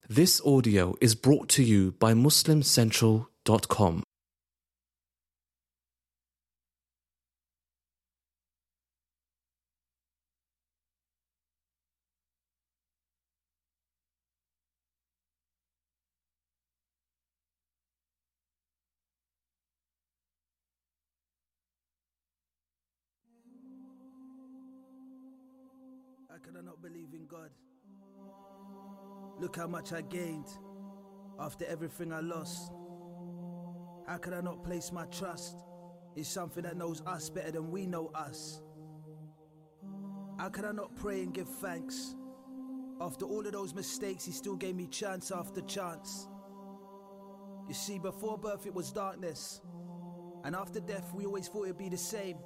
This audio is brought to you by MuslimCentral.com. How can I not believe in God? Look how much I gained after everything I lost. How can I not place my trust in something that knows us better than we know us? How can I not pray and give thanks? After all of those mistakes, he still gave me chance after chance. You see, before birth it was darkness, and after death we always thought it'd be the same.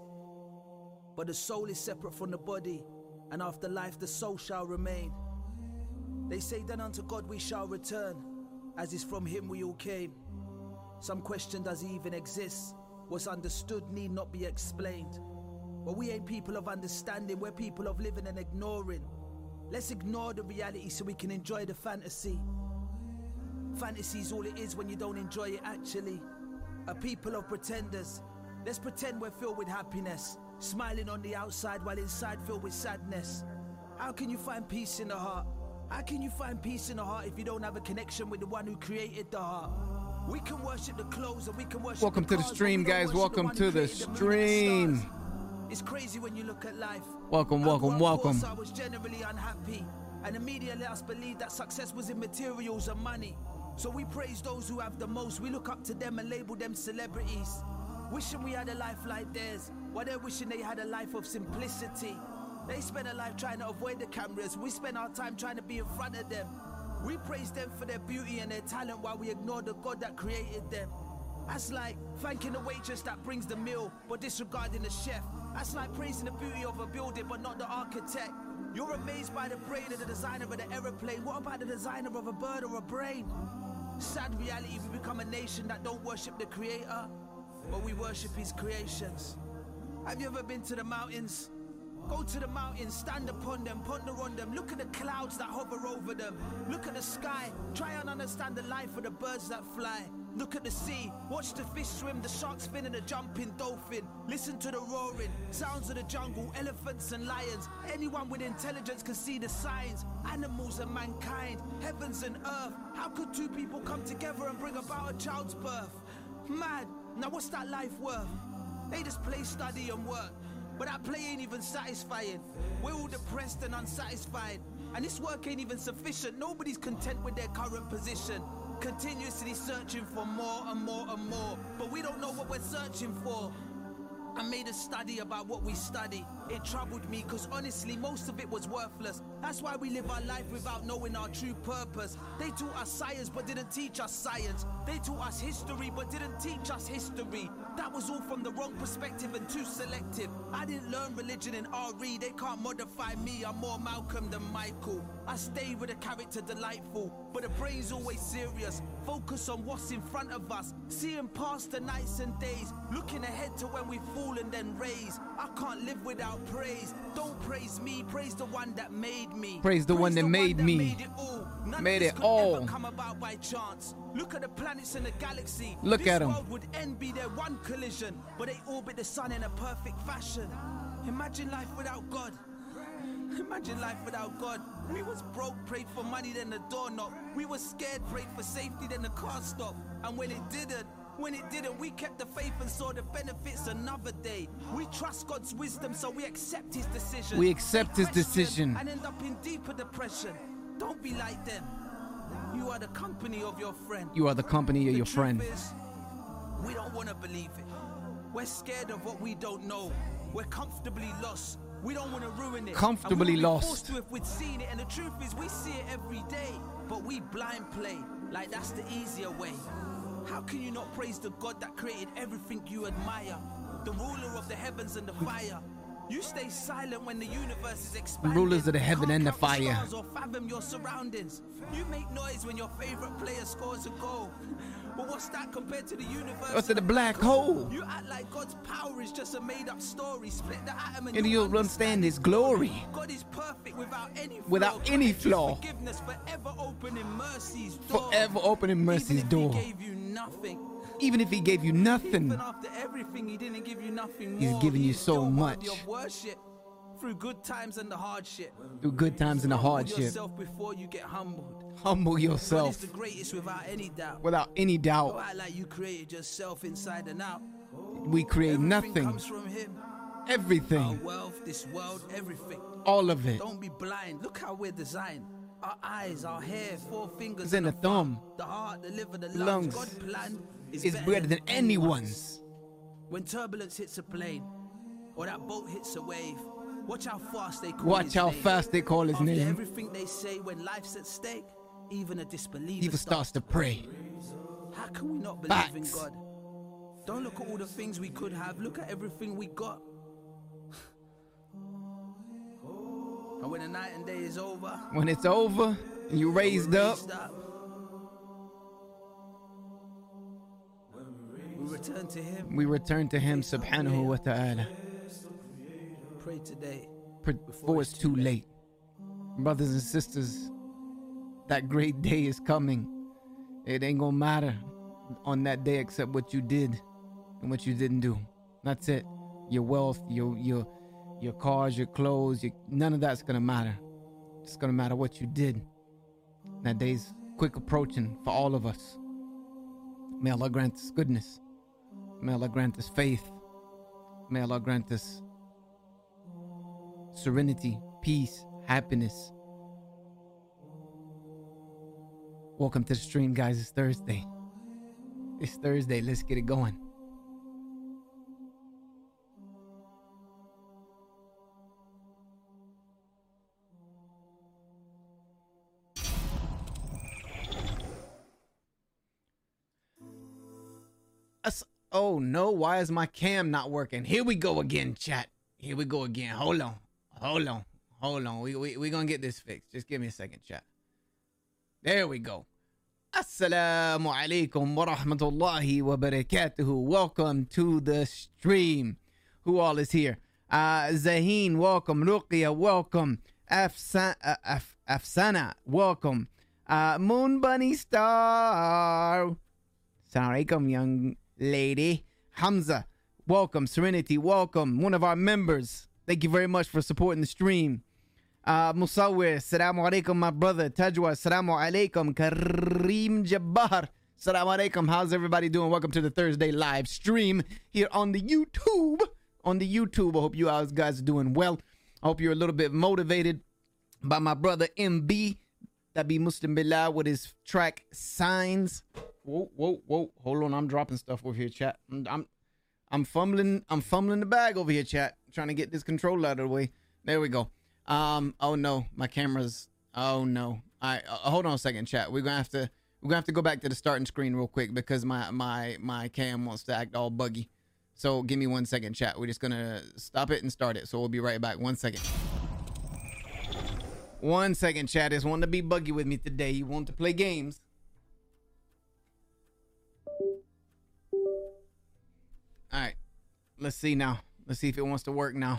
But the soul is separate from the body, and after life the soul shall remain. They say then unto God we shall return, as is from him we all came. Some question, does he even exist? What's understood need not be explained. But we ain't people of understanding, we're people of living and ignoring. Let's ignore the reality so we can enjoy the fantasy. Fantasy's all it is when you don't enjoy it actually. A people of pretenders. Let's pretend we're filled with happiness, smiling on the outside while inside filled with sadness. How can you find peace in the heart? How can you find peace in the heart if you don't have a connection with the one who created the heart? We can worship the clothes and we can worship Welcome to the stream, guys. Welcome to the stream. It's crazy when you look at life. Welcome. I was generally unhappy, and the media let us believe that success was in materials and money. So we praise those who have the most. We look up to them and label them celebrities, wishing we had a life like theirs, while they're wishing they had a life of simplicity. They spend a life trying to avoid the cameras. We spend our time trying to be in front of them. We praise them for their beauty and their talent while we ignore the God that created them. That's like thanking the waitress that brings the meal but disregarding the chef. That's like praising the beauty of a building but not the architect. You're amazed by the brain of the designer of the aeroplane. What about the designer of a bird or a brain? Sad reality, we become a nation that don't worship the creator, but we worship his creations. Have you ever been to the mountains? Go to the mountains, stand upon them, ponder on them. Look at the clouds that hover over them. Look at the sky, try and understand the life of the birds that fly. Look at the sea, watch the fish swim, the sharks spin and the jumping dolphin. Listen to the roaring, sounds of the jungle, elephants and lions. Anyone with intelligence can see the signs. Animals and mankind, heavens and earth. How could two people come together and bring about a child's birth? Mad, now what's that life worth? They just play, study and work. But that play ain't even satisfying. We're all depressed and unsatisfied. And this work ain't even sufficient. Nobody's content with their current position. Continuously searching for more and more and more. But we don't know what we're searching for. I made a study about what we study. It troubled me because honestly most of it was worthless. That's why we live our life without knowing our true purpose. They taught us science but didn't teach us science. They taught us history but didn't teach us history. That was all from the wrong perspective and too selective. I didn't learn religion in RE. They can't modify me. I'm more Malcolm than Michael. I stay with a character delightful, but the brain's always serious. Focus on what's in front of us, seeing past the nights and days, looking ahead to when we fall and then raise. I can't live without praise. Don't praise me, praise the one that made me. Praise the one that made me. Made it all. None made of this it could all. ever come about by chance. Look at the planets in the galaxy. Look at 'em. This world would end, be their one collision, but they orbit the sun in a perfect fashion. Imagine life without God. Imagine life without God. We was broke, prayed for money, then the door knocked. We was scared, prayed for safety, then the car stopped. And when it didn't, we kept the faith and saw the benefits another day. We trust God's wisdom, so we accept his decision. We accept his Question decision. and end up in deeper depression. Don't be like them. You are the company of your friend. You are the company of your friend. The truth is, we don't want to believe it. We're scared of what we don't know. We're comfortably lost. We don't want to ruin it. Comfortably and we lost. Forced to if we'd seen it. And the truth is, we see it every day. But we blind play like that's the easier way. How can you not praise the God that created everything you admire? The ruler of the heavens and the fire. You stay silent when the universe is expanding. Rulers of the heaven Can't and the count the fire. stars or fathom your surroundings. You make noise when your favorite player scores a goal. But what's that compared to the universe? What's in the black hole? You act like God's power is just a made-up story. Split the atom And you'll understand His glory. God is perfect without any flaw. Without any flaw. Forgiveness, forever opening mercy's door. Forever opening mercy's door. Even if He gave you nothing. Even if He gave you nothing, Even after everything, He didn't give you nothing He's more. giving you He's so still much. worthy of worship. Through good times and the hardship. through good times and the Humble hardship. yourself before you get humbled. Humble God is yourself the greatest without any doubt. without any Don't doubt. act like you created yourself inside and out. We create Everything nothing. comes from Him. Our Everything. wealth, this world, everything. All of it. Don't be blind. Look how we're designed. Our eyes, our hair, 4 fingers, It's in the thumb. the heart, the liver, the Lungs. lungs. God planned It's better than anyone's. When turbulence hits a plane, or that boat hits a wave, watch how fast they call Watch His how name. fast they call His After name. everything they say when life's at stake, even a disbeliever He starts to pray. How can we not believe in Facts. God? Don't look at all the things we could have. Look at everything we got. And when the night and day is over, When it's over and you raised up, we return to Him. we return to Him subhanahu wa ta'ala. Pray today. Before it's too late. Brothers and sisters, that great day is coming. It ain't gonna matter on that day except what you did and what you didn't do. That's it. Your wealth, your cars, your clothes, none of that's gonna matter. It's gonna matter what you did. That day's quick approaching for all of us. May Allah grant us goodness. May Allah grant us faith. May Allah grant us serenity, peace, happiness. Welcome to the stream, guys. It's Thursday. It's Thursday. Let's get it going. Oh no, why is my cam not working? Here we go again, chat. Here we go again. Hold on. We gonna get this fixed. Just give me a second, chat. There we go. Assalamu alaikum wa rahmatullahi wa barakatuhu. Welcome to the stream. Who all is here? Zaheen, welcome. Ruqya, welcome. Afsana, welcome. Moon Bunny Star. Assalamu alaikum, young lady. Hamza, welcome. Serenity, welcome. One of our members. Thank you very much for supporting the stream. Musawir, assalamu alaikum, my brother. Tajwa, assalamu alaikum. Kareem Jabbar, assalamu alaikum. How's everybody doing? Welcome to the Thursday live stream here on the YouTube. I hope you guys are doing well. I hope you're a little bit motivated by my brother MB, that be Muslim Billah, with his track Signs. Whoa. Hold on, I'm dropping stuff over here, chat. I'm fumbling the bag over here, chat. Trying to get this controller out of the way. There we go. Oh no, my camera's, oh no. Hold on a second, chat. We're gonna have to go back to the starting screen real quick because my cam wants to act all buggy. So give me 1 second, chat. We're just gonna stop it and start it. So we'll be right back. 1 second. 1 second, chat. Just want to be buggy with me today. You want to play games? All right. Let's see now. Let's see if it wants to work now.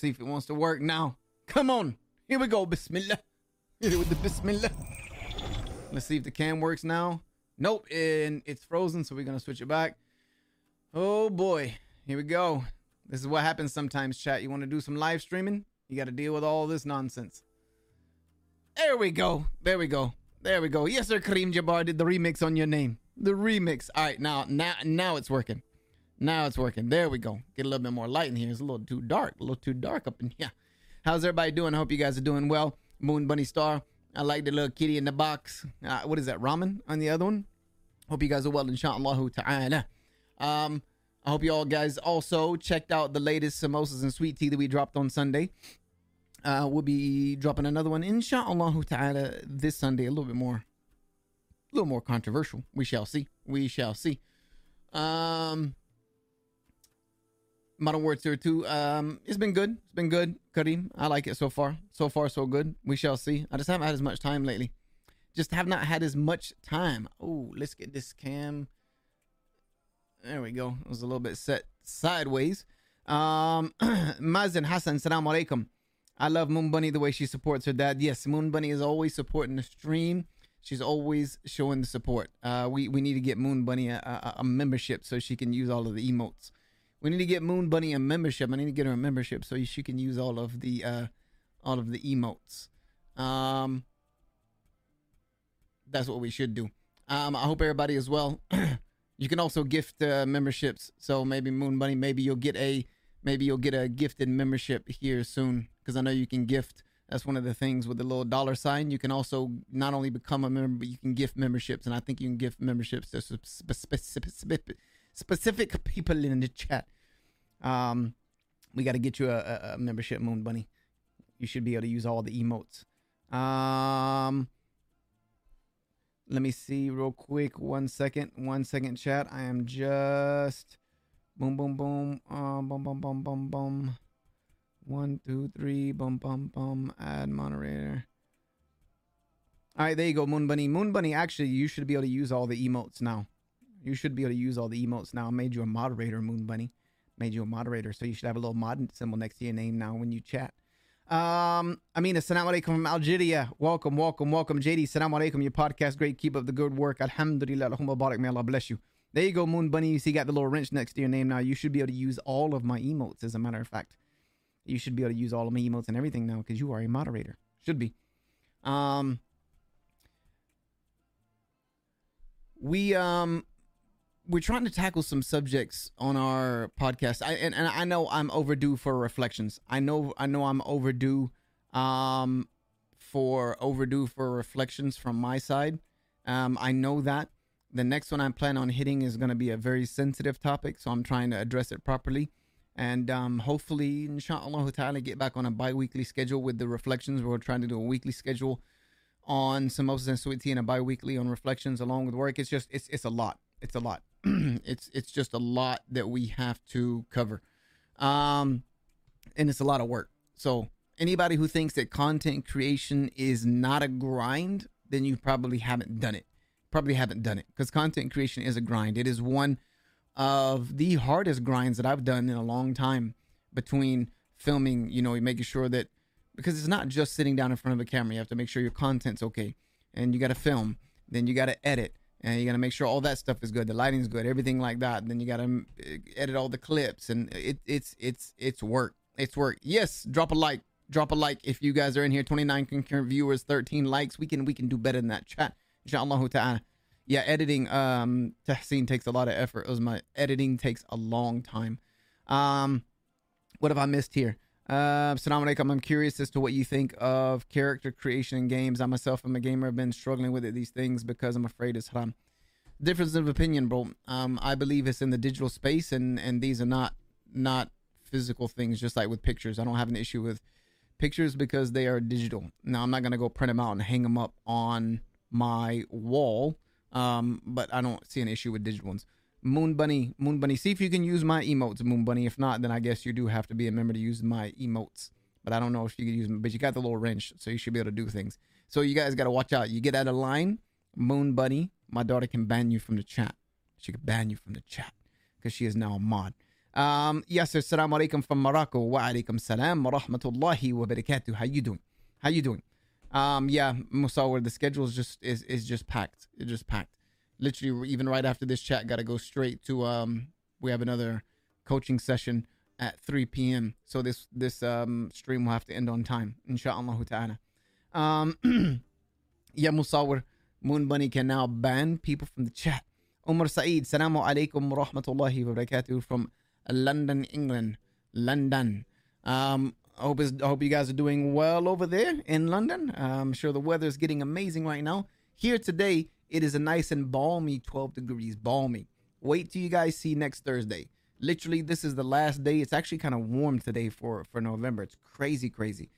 Come on. Here we go. Bismillah. Hit it with the Bismillah. Let's see if the cam works now. Nope. And it's frozen, so we're going to switch it back. Oh, boy. Here we go. This is what happens sometimes, chat. You want to do some live streaming? You got to deal with all this nonsense. There we go. Yes, sir, Kareem Jabbar did the remix on your name. The remix. All right, now it's working. There we go. Get a little bit more light in here. It's a little too dark up in here. How's everybody doing? I hope you guys are doing well. Moon Bunny Star. I like the little kitty in the box. What is that? Ramen on the other one. Hope you guys are well, inshallah ta'ala. I hope you all guys also checked out the latest samosas and sweet tea that we dropped on Sunday. We'll be dropping another one, inshallah ta'ala, this Sunday. A little more controversial. We shall see. Modern Warfare 2. It's been good. It's been good, Kareem. I like it so far. So far, so good. We shall see. I just haven't had as much time lately. Just have not had as much time. Oh, let's get this cam. There we go. It was a little bit set sideways. Mazen Hassan, salam alaikum. I love Moon Bunny the way she supports her dad. Yes, Moon Bunny is always supporting the stream. She's always showing the support. We need to get Moon Bunny a membership so she can use all of the emotes. We need to get Moon Bunny a membership. I need to get her a membership so she can use all of the emotes. That's what we should do. I hope everybody is well. You can also gift memberships. So maybe Moon Bunny, maybe you'll get a gifted membership here soon, because I know you can gift. That's one of the things with the little dollar sign. You can also not only become a member, but you can gift memberships, and I think you can gift memberships to specific people in the chat. We got to get you a membership, Moon Bunny. You should be able to use all the emotes. Let me see real quick. 1 second. 1 second, chat. I am just boom, boom, boom. Boom, boom, boom, boom, boom. 1, 2, 3. Boom, boom, boom. Add moderator. All right, there you go, Moon Bunny. Moon Bunny, actually, you should be able to use all the emotes now. You should be able to use all the emotes now. I made you a moderator, Moon Bunny. Made you a moderator, so you should have a little mod symbol next to your name now when you chat. Assalamu alaikum from Algeria. Welcome, welcome, welcome. JD, assalamu alaikum. Your podcast, great. Keep up the good work. Alhamdulillah. Allahumma barak. May Allah bless you. There you go, Moon Bunny. You see, you got the little wrench next to your name now. You should be able to use all of my emotes, as a matter of fact. You should be able to use all of my emotes and everything now, because you are a moderator. Should be. We're trying to tackle some subjects on our podcast. I know I'm overdue for reflections. I know I'm overdue for reflections from my side. I know that. The next one I plan on hitting is going to be a very sensitive topic, so I'm trying to address it properly. And hopefully, inshallah ta'ala, get back on a bi-weekly schedule with the reflections. We're trying to do a weekly schedule on samosas and sweet tea and a bi-weekly on reflections along with work. It's just, it's a lot. It's a lot. It's just a lot that we have to cover. And it's a lot of work. So anybody who thinks that content creation is not a grind, then you probably haven't done it. Because content creation is a grind. It is one of the hardest grinds that I've done in a long time, between filming, making sure that, because it's not just sitting down in front of a camera. You have to make sure your content's okay, and you got to film, then you got to edit, and you got to make sure all that stuff is good, the lighting's good, everything like that. And then you got to edit all the clips, and it's work. It's work. Yes, drop a like if you guys are in here. 29 concurrent viewers, 13 likes. We can do better than that, chat. Inshallah ta'ala. Yeah, editing, Tahseen, takes a lot of effort. Editing takes a long time. What have I missed here? Assalamu alaikum. I'm curious as to what you think of character creation in games. I myself am a gamer. I've been struggling with these things because I'm afraid it's haram. Difference of opinion, bro. I believe it's in the digital space, and these are not physical things, just like with pictures. I don't have an issue with pictures because they are digital. Now, I'm not going to go print them out and hang them up on my wall. But I don't see an issue with digital ones. Moon Bunny, see if you can use my emotes, Moon Bunny. If not, then I guess you do have to be a member to use my emotes. But I don't know if you can use them. But you got the little wrench, so you should be able to do things. So you guys got to watch out. You get out of line, Moon Bunny, my daughter can ban you from the chat. She could ban you from the chat because she is now a mod. Yes, sir. Assalamu alaikum from Morocco. Wa alaikum salam wa rahmatullahi wa barakatuh. How you doing? Yeah, Musawar, the schedule is just packed. It's just packed. Literally, even right after this chat, got to go straight to we have another coaching session at 3 p.m. So this stream will have to end on time, inshallah ta'ala. Yeah, Musawar, Moon Bunny can now ban people from the chat. Umar Saeed, Assalamu alaikum wa rahmatullahi wa barakatuh from London, England. London. I hope you guys are doing well over there in London. I'm sure the weather is getting amazing right now. Here today, it is a nice and balmy 12 degrees. Balmy. Wait till you guys see next Thursday. Literally, this is the last day. It's actually kind of warm today for November. It's crazy.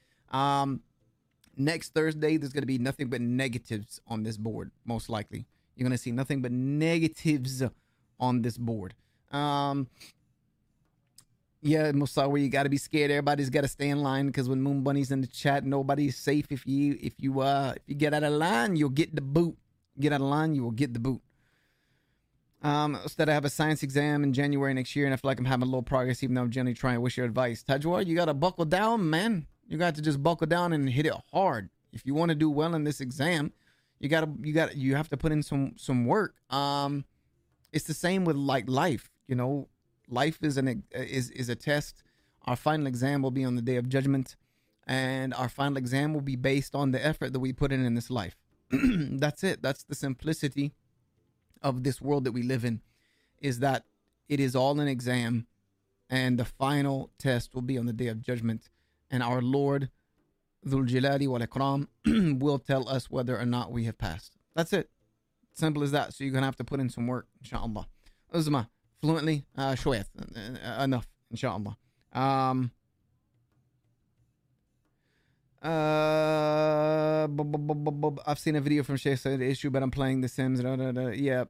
Next Thursday, there's going to be nothing but negatives on this board, most likely. You're going to see nothing but negatives on this board. Yeah, Musawi, you got to be scared. Everybody's got to stay in line because when Moon Bunny's in the chat, nobody's safe. If you get out of line, you'll get the boot. Get out of line, you will get the boot. Instead, I have a science exam in January next year, and I feel like I'm having a little progress, even though I'm generally trying. Wish your advice, Tajwar. You got to buckle down, man. You got to just buckle down and hit it hard. If you want to do well in this exam, you have to put in some work. It's the same with like life. You know, life is a test. Our final exam will be on the Day of Judgment, and our final exam will be based on the effort that we put in this life. That's it. That's the simplicity of this world that we live in, is that it is all an exam, and the final test will be on the Day of Judgment, and our Lord Dhul Jalali wal Ikram will tell us whether or not we have passed. That's it. Simple as that. So you're gonna have to put in some work, inshallah. Uzma, fluently, shwayat, enough, inshallah. I've seen a video from Sheikh Said the issue, but I'm playing The Sims. Yeah.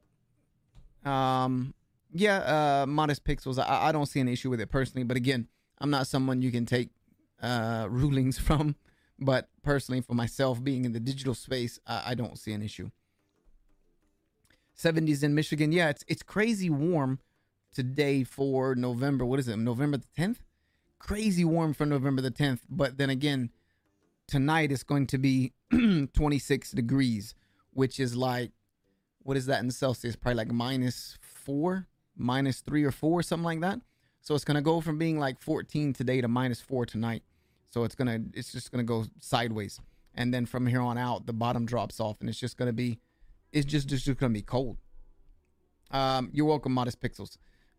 Modest Pixels. I don't see an issue with it personally, but again, I'm not someone you can take rulings from. But personally, for myself, being in the digital space, I don't see an issue. 70s in Michigan. Yeah, it's crazy warm today for November. What is it? November the 10th? Crazy warm for November the 10th. But then again, tonight it's going to be 26 degrees, which is like, what is that in Celsius? Probably like -4, -3 or 4, something like that. So it's going to go from being like 14 today to -4 tonight. So it's just gonna go sideways, and then from here on out, the bottom drops off, and it's just gonna be cold. You're welcome, Modest Pixels.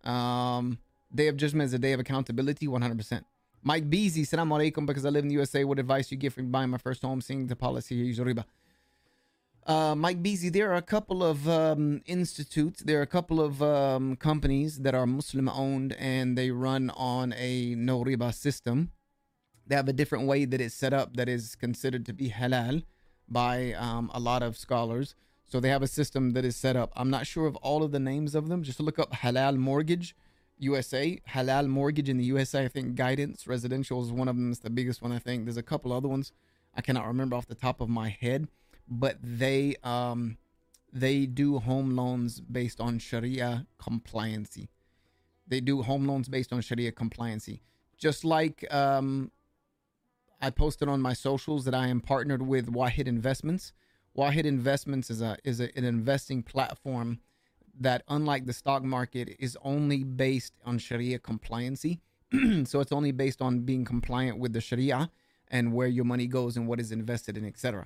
Day of Judgment is a day of accountability, 100%. Mike Beasy, Assalamu alaikum, because I live in the USA. What advice you give for buying my first home, seeing the policy here, use riba? Mike Beasy, there are a couple of institutes, there are a couple of companies that are Muslim owned, and they run on a no riba system. They have a different way that it's set up that is considered to be halal by a lot of scholars. So they have a system that is set up. I'm not sure of all of the names of them. Just look up Halal Mortgage USA. Halal Mortgage in the USA. I think Guidance Residential is one of them. It's the biggest one, I think. There's a couple other ones I cannot remember off the top of my head. But they do home loans based on Sharia compliancy. They do home loans based on Sharia compliancy. Just like I posted on my socials that I am partnered with Wahid Investments. Wahid Investments is an investing platform that, unlike the stock market, is only based on Sharia compliancy. So it's only based on being compliant with the Sharia and where your money goes and what is invested in, etc.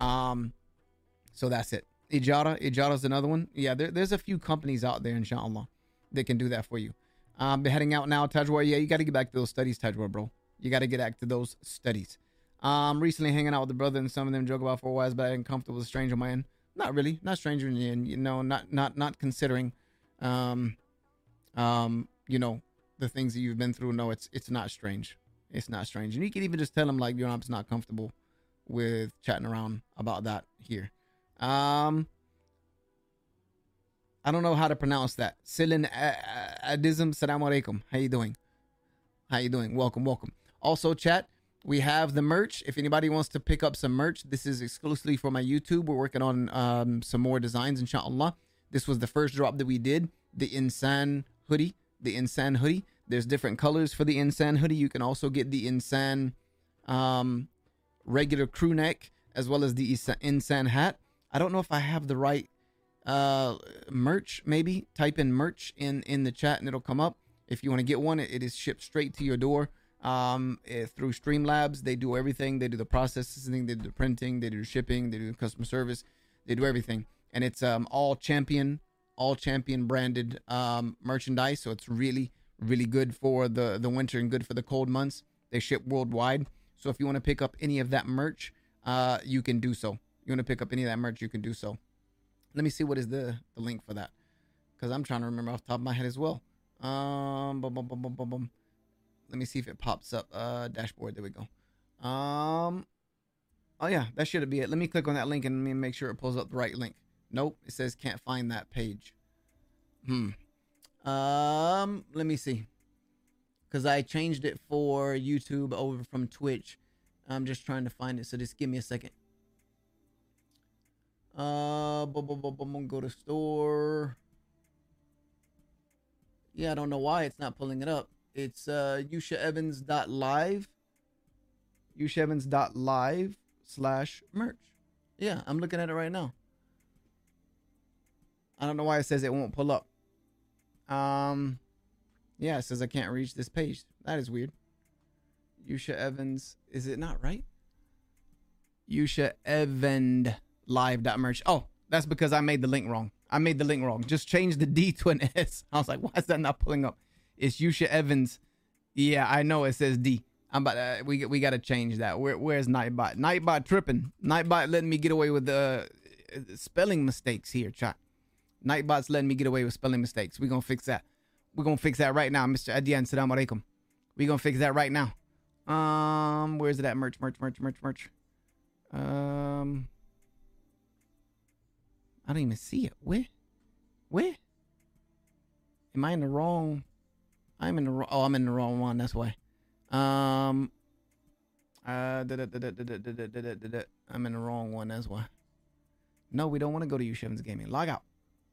So that's it. Ijara is another one. Yeah, there's a few companies out there, inshallah, that can do that for you. Be heading out now, Tajwar. Yeah, you got to get back to those studies, Tajwar, bro. You got to get back to those studies. Recently hanging out with the brother, and some of them joke about 4 wives, but I ain't comfortable with a stranger on my end. Not really, not stranger in the end. You know, not considering, you know, the things that you've been through. No, it's not strange. It's not strange, and you can even just tell them like, you're not comfortable with chatting around about that here. I don't know how to pronounce that. Silin Adism. Assalamu alaikum. How you doing? Welcome. Also, chat, we have the merch. If anybody wants to pick up some merch, this is exclusively for my YouTube. We're working on some more designs, inshallah. This was the first drop that we did, the Insan hoodie. There's different colors for the Insan hoodie. You can also get the Insan regular crew neck, as well as the Insan hat. I don't know if I have the right merch. Maybe type in merch in the chat and it'll come up. If you want to get one, it is shipped straight to your door through Streamlabs. They do everything. They do the processing, they do the printing, they do the shipping, they do the customer service, they do everything. And it's all champion branded merchandise. So it's really, really good for the winter and good for the cold months. They ship worldwide. So if you want to pick up any of that merch, you can do so. You want to pick up any of that merch, you can do so. Let me see what is the link for that, because I'm trying to remember off the top of my head as well. Let me see if it pops up. Dashboard. There we go. Oh yeah, that should be it. Let me click on that link and make sure it pulls up the right link. Nope, it says can't find that page. Let me see. because I changed it for YouTube over from Twitch. I'm just trying to find it, so just give me a second. Go to store. Yeah, I don't know why it's not pulling it up. It's YushaEvans.live. YushaEvans.live/merch. Yeah, I'm looking at it right now. I don't know why it says it won't pull up. Yeah, it says I can't reach this page. That is weird. Yusha Evans. Is it not right? YushaEvand.live.merch. Oh, that's because I made the link wrong. Just change the D to an S. I was like, why is that not pulling up? It's Yusha Evans. Yeah, I know it says D. We got to change that. Where's Nightbot? Nightbot tripping. Nightbot letting me get away with the spelling mistakes here, chat. Nightbot's letting me get away with spelling mistakes. We're going to fix that. We're going to fix that right now, Mr. Adian. Assalamu alaikum. We're going to fix that right now. Where's it at? Merch. I don't even see it. Where? Am I in the wrong? I'm in the wrong one. That's why. I'm in the wrong one. That's why. No, we don't want to go to Yusha Evans Gaming. Log out.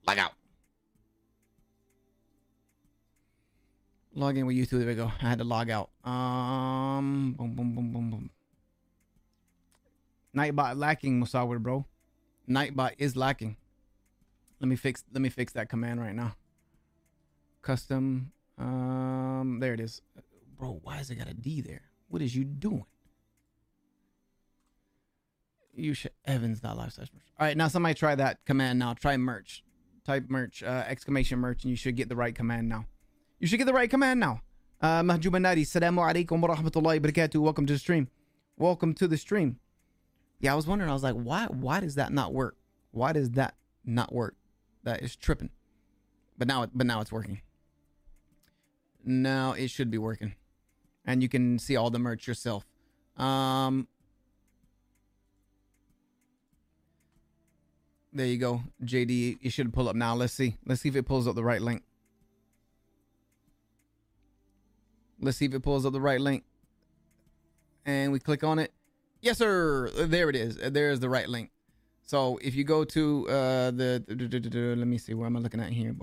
Log in with YouTube. There we go. I had to log out. Boom. Nightbot lacking, Musawir, bro. Nightbot is lacking. Let me fix that command right now. Custom. There it is. Bro, why has it got a D there? What is you doing? Yusha Evans.live/merch. All right, now somebody try that command now. Try merch. Type merch, exclamation merch, and you should get the right command now. Mahjub Nadi, Assalamu alaikum wa rahmatullahi wa barakatuh. Welcome to the stream. Yeah, I was wondering, I was like, why does that not work? That is tripping. But now it's working. Now it should be working. And you can see all the merch yourself. There you go. JD, it should pull up now. Let's see if it pulls up the right link. And we click on it. Yes, sir. There it is. There's the right link. So if you go to let me see, where am I looking at here?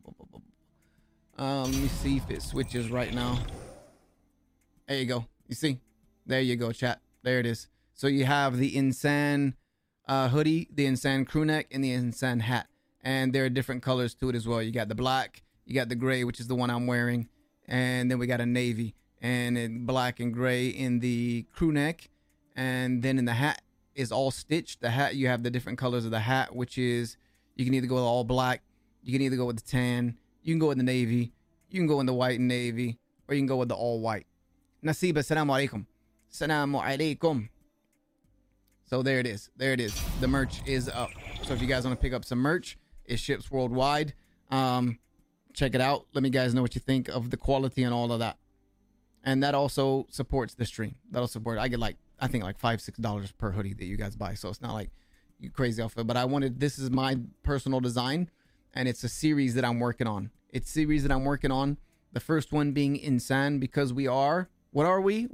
Let me see if it switches right now. There you go. You see? There you go, chat. There it is. So you have the Insan hoodie, the Insan crew neck, and the Insan hat. And there are different colors to it as well. You got the black, you got the gray, which is the one I'm wearing, and then we got a navy, and then black and gray in the crew neck, and then in the hat is all stitched. The hat, you have the different colors of the hat, which is, you can either go with all black, you can either go with the tan, you can go with the navy, you can go in the white and navy, or you can go with the all white. Nasiba, assalamu alaikum. Assalamu alaikum. So there it is. The merch is up. So if you guys want to pick up some merch, it ships worldwide. Check it out. Let me guys know what you think of the quality and all of that. And that also supports the stream. That'll support. I get I think $5-6 per hoodie that you guys buy. So it's not like you crazy off it. But this is my personal design, and it's a series that I'm working on. The first one being Insan, because we are, what are we?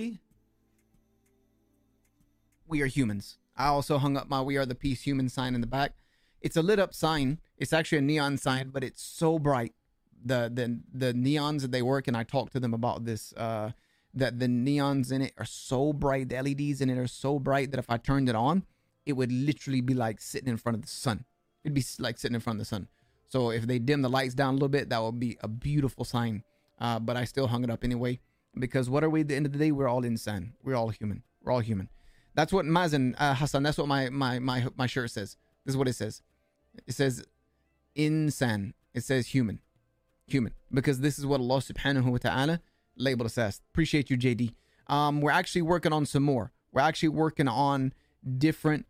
We are humans. I also hung up my We Are the Peace Human sign in the back. It's a lit up sign. It's actually a neon sign, but it's so bright. The neons that they work, and I talked to them about this, that the neons in it are so bright. The LEDs in it are so bright that if I turned it on, it would literally be like sitting in front of the sun. It'd be like sitting in front of the sun. So if they dim the lights down a little bit, that would be a beautiful sign. But I still hung it up anyway, because what are we at the end of the day? We're all insan. We're all human. That's what Mazen, Hassan, that's what my shirt says. This is what it says. It says insan. It says human. Because this is what Allah subhanahu wa ta'ala labeled us as. Appreciate you, JD. We're actually working on some more. We're actually working on different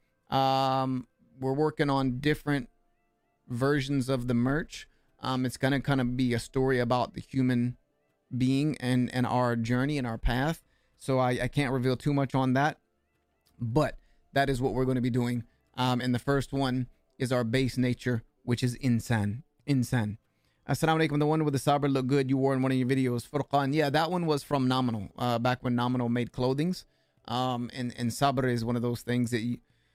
versions of the merch. It's gonna kind of be a story about the human being and our journey and our path. So I can't reveal too much on that. But that is what we're going to be doing. And the first one is our base nature, which is insan. Assalamu alaikum. The one with the sabr look good you wore in one of your videos. Furqan. Yeah, that one was from Nominal. Back when Nominal made clothings. And sabr is one of those things that you,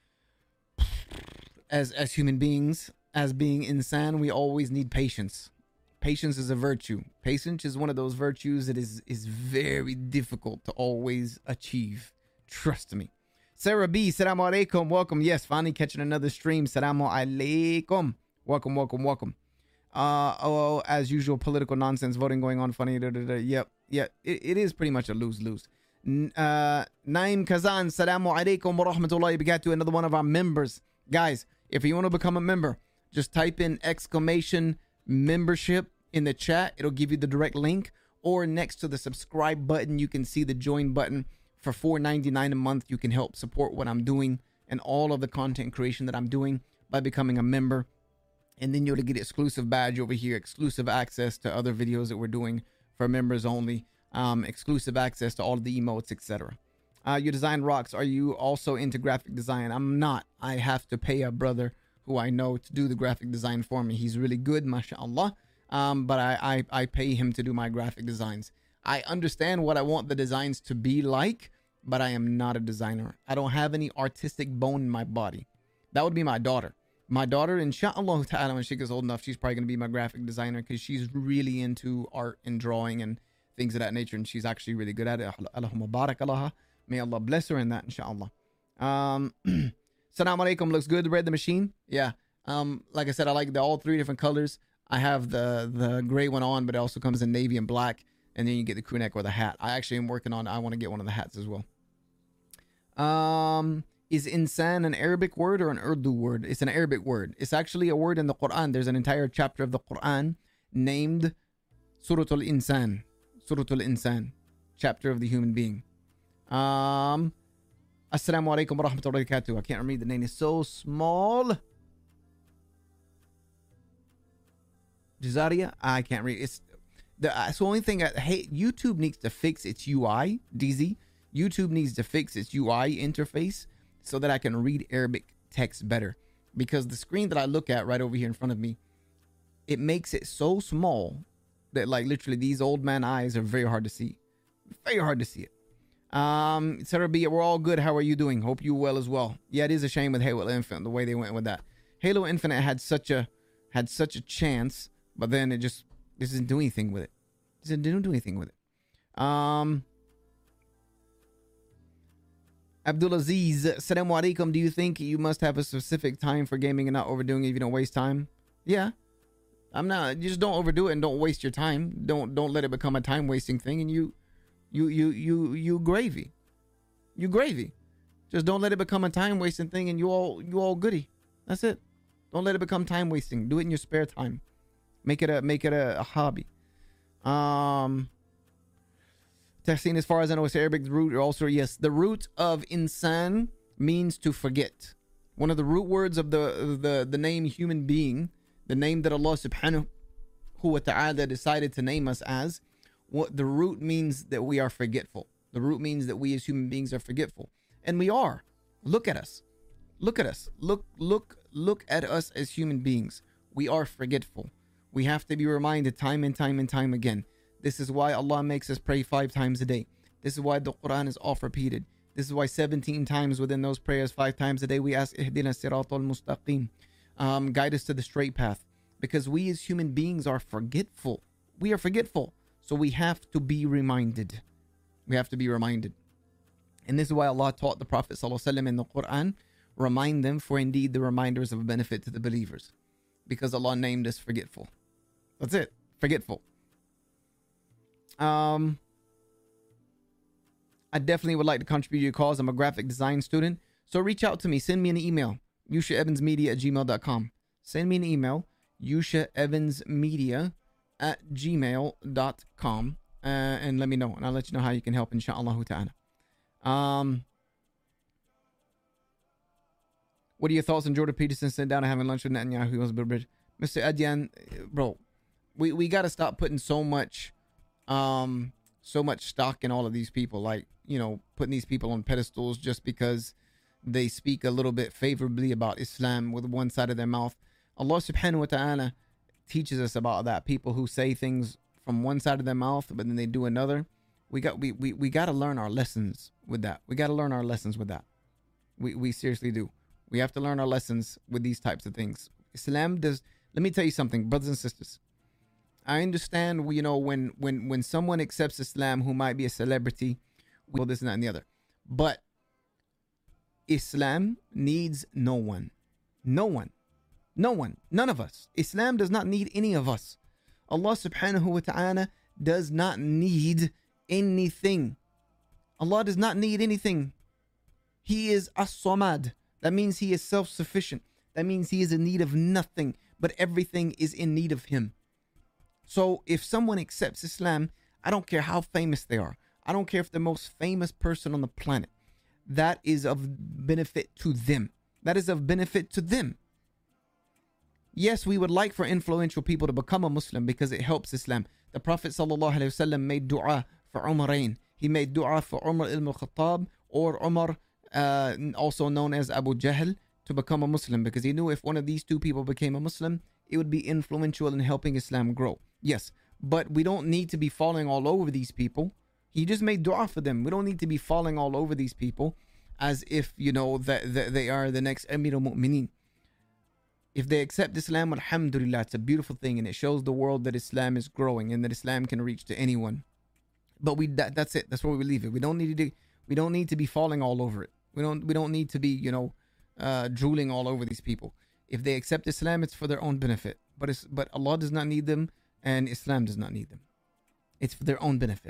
as human beings, as being insan, we always need patience. Patience is a virtue. Patience is one of those virtues that is very difficult to always achieve. Trust me. Sarah B, Assalamu alaikum. Welcome. Yes, finally catching another stream. Assalamu alaikum. Welcome. As usual, political nonsense, voting going on, funny. Yep. It is pretty much a lose-lose. Naim Kazan, Assalamu alaikum wa rahmatullahi wa barakatuh. Another one of our members. Guys, if you want to become a member, just type in exclamation membership in the chat. It'll give you the direct link. Or next to the subscribe button, you can see the join button. For $4.99 a month, you can help support what I'm doing and all of the content creation that I'm doing by becoming a member. And then you'll get exclusive badge over here, exclusive access to other videos that we're doing for members only, exclusive access to all of the emotes, etc. Your design rocks. Are you also into graphic design? I'm not. I have to pay a brother who I know to do the graphic design for me. He's really good, mashallah. But I pay him to do my graphic designs. I understand what I want the designs to be like, but I am not a designer. I don't have any artistic bone in my body. That would be my daughter. My daughter, inshallah ta'ala, when she gets old enough, she's probably going to be my graphic designer because she's really into art and drawing and things of that nature, and she's actually really good at it. Allahumma barak alaha. May Allah bless her in that, inshallah. Assalamu alaikum. Looks good. Read the machine. Yeah. Like I said, I like all three different colors. I have the gray one on, but it also comes in navy and black. And then you get the crew neck or the hat. I actually am working on, I want to get one of the hats as well. Is insan an Arabic word or an Urdu word? It's an Arabic word. It's actually a word in the Quran. There's an entire chapter of the Quran named Suratul Insan. Suratul Insan. Chapter of the human being. Assalamu alaikum wa rahmatullahi wa barakatuh. I can't read the name. It's so small. Jazaria? I can't read. It's the only thing I hate. YouTube needs to fix its UI. DZ. YouTube needs to fix its UI interface so that I can read Arabic text better. Because the screen that I look at right over here in front of me, it makes it so small that like literally these old man eyes are very hard to see. Very hard to see it. Sarah B, we're all good. How are you doing? Hope you well as well. Yeah, it is a shame with Halo Infinite, the way they went with that. Halo Infinite had such a chance, but then it just doesn't do anything with it. It didn't do anything with it. Abdulaziz, Assalamu alaikum. Do you think you must have a specific time for gaming and not overdoing it if you don't waste time? Yeah. I'm not. You just don't overdo it and don't waste your time. Don't let it become a time wasting thing, and you gravy. You gravy. Just don't let it become a time wasting thing, and you all goody. That's it. Don't let it become time wasting. Do it in your spare time. Make it a hobby. Texting, as far as I know, it's Arabic root. Also, yes, the root of insan means to forget. One of the root words of the name human being, the name that Allah subhanahu wa ta'ala decided to name us as, what the root means that we are forgetful. The root means that we as human beings are forgetful. And we are. Look at us. Look at us. Look at us as human beings. We are forgetful. We have to be reminded time and time and time again. This is why Allah makes us pray 5 times a day. This is why the Quran is oft repeated. This is why 17 times within those prayers, 5 times a day, we ask, Ihdina siratal mustaqim. Guide us to the straight path. Because we as human beings are forgetful. We are forgetful. So we have to be reminded. We have to be reminded. And this is why Allah taught the Prophet ﷺ in the Quran, remind them, for indeed the reminder is of a benefit to the believers. Because Allah named us forgetful. That's it. Forgetful. I definitely would like to contribute to your cause. I'm a graphic design student. So reach out to me. Send me an email. YushaEvansMedia@gmail.com. Send me an email. YushaEvansMedia@gmail.com. And let me know. And I'll let you know how you can help, inshallah ta'ala. What are your thoughts on Jordan Peterson sitting down and having lunch with Netanyahu? He was a bit Mr. Adyan, bro, we got to stop putting so much stock in all of these people, like, you know, putting these people on pedestals just because they speak a little bit favorably about Islam with one side of their mouth. Allah subhanahu wa ta'ala teaches us about that. People who say things from one side of their mouth, but then they do another. We got to learn our lessons with that. We got to learn our lessons with that. We seriously do. We have to learn our lessons with these types of things. Islam does. Let me tell you something, brothers and sisters. I understand, you know, when someone accepts Islam who might be a celebrity, well, this and that and the other. But Islam needs no one. No one. No one. None of us. Islam does not need any of us. Allah subhanahu wa ta'ala does not need anything. Allah does not need anything. He is as-samad. That means he is self-sufficient. That means he is in need of nothing, but everything is in need of him. So if someone accepts Islam, I don't care how famous they are. I don't care if they're the most famous person on the planet. That is of benefit to them. That is of benefit to them. Yes, we would like for influential people to become a Muslim because it helps Islam. The Prophet ﷺ made dua for Umarain. He made dua for Umar ibn Khattab or Umar, also known as Abu Jahl, to become a Muslim, because he knew if one of these two people became a Muslim, it would be influential in helping Islam grow. Yes, but we don't need to be falling all over these people. He just made dua for them. We don't need to be falling all over these people as if, you know, that they are the next Amir al-Mu'mineen. If they accept Islam, alhamdulillah, it's a beautiful thing, and it shows the world that Islam is growing and that Islam can reach to anyone. But that's it. That's where we leave it. We don't need to be falling all over it. We don't need to be, you know, drooling all over these people. If they accept Islam, it's for their own benefit. But Allah does not need them, and Islam does not need them. It's for their own benefit.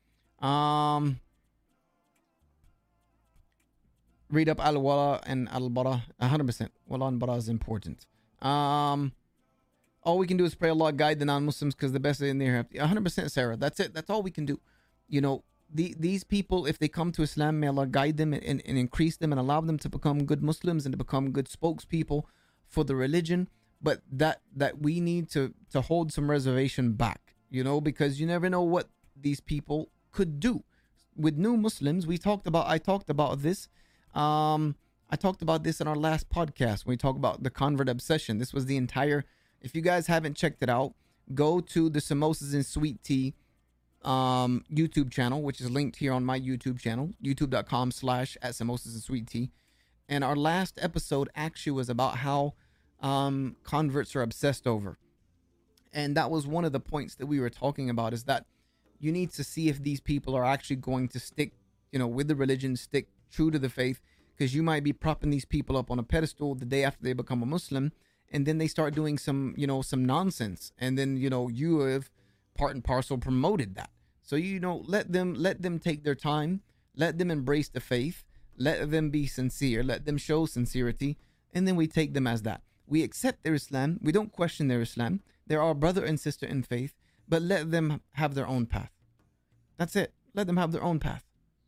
Read up al-wala and al-bara. 100%. Wala and bara is important. All we can do is pray Allah guide the non-Muslims, because the best in there. 100%, Sarah. That's it. That's all we can do. You know, these people, if they come to Islam, may Allah guide them and increase them and allow them to become good Muslims and to become good spokespeople for the religion. But that we need to hold some reservation back, you know, because you never know what these people could do. With new Muslims, I talked about this. I talked about this in our last podcast when we talked about the convert obsession. This was the entire. If you guys haven't checked it out, go to the Samosas and Sweet Tea YouTube channel, which is linked here on my YouTube channel, youtube.com/@samosasandSweetTea. And our last episode actually was about how converts are obsessed over. And that was one of the points that we were talking about, is that you need to see if these people are actually going to stick, you know, with the religion, stick true to the faith, because you might be propping these people up on a pedestal the day after they become a Muslim, and then they start doing some nonsense, and then, you know, you have part and parcel promoted that. So, you know, let them take their time, let them embrace the faith, let them be sincere, let them show sincerity, and then we take them as that. We accept their Islam, we don't question their Islam, they're our brother and sister in faith, but let them have their own path. That's it. Let them have their own path.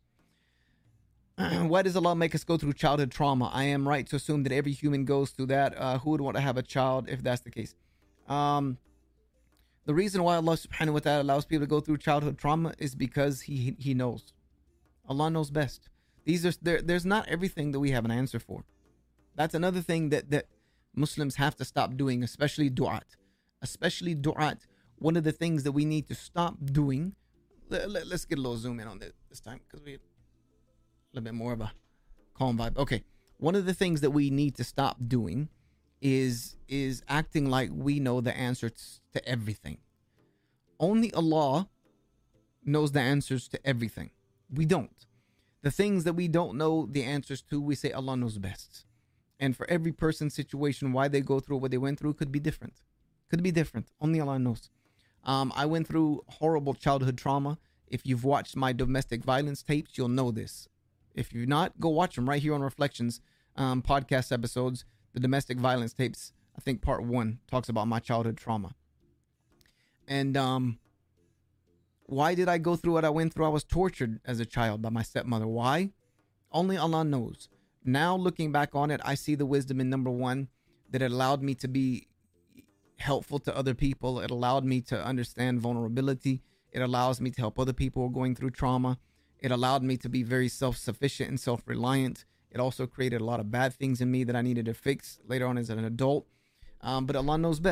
Why does Allah make us go through childhood trauma? I am right to assume that every human goes through that. Who would want to have a child if that's the case? The reason why Allah subhanahu wa ta'ala allows people to go through childhood trauma is because He knows. Allah knows best. There's not everything that we have an answer for. That's another thing that Muslims have to stop doing, especially du'at. Especially du'at. One of the things that we need to stop doing. Let's get a little zoom in on this time, because we a little bit more of a calm vibe. Okay. One of the things that we need to stop doing is acting like we know the answers to everything. Only Allah knows the answers to everything. We don't. The things that we don't know the answers to, we say Allah knows best. And for every person's situation, why they go through what they went through could be different. Could be different. Only Allah knows. I went through horrible childhood trauma. If you've watched my domestic violence tapes, you'll know this. If you're not, go watch them right here on Reflections podcast episodes. The domestic violence tapes, I think part 1 talks about my childhood trauma. And why did I go through what I went through? I was tortured as a child by my stepmother. Why? Only Allah knows. Now looking back on it, I see the wisdom in number 1, that it allowed me to be helpful to other people. It allowed me to understand vulnerability. It allows me to help other people who are going through trauma. It allowed me to be very self-sufficient and self-reliant. It also created a lot of bad things in me that I needed to fix later on as an adult. But Allah knows best.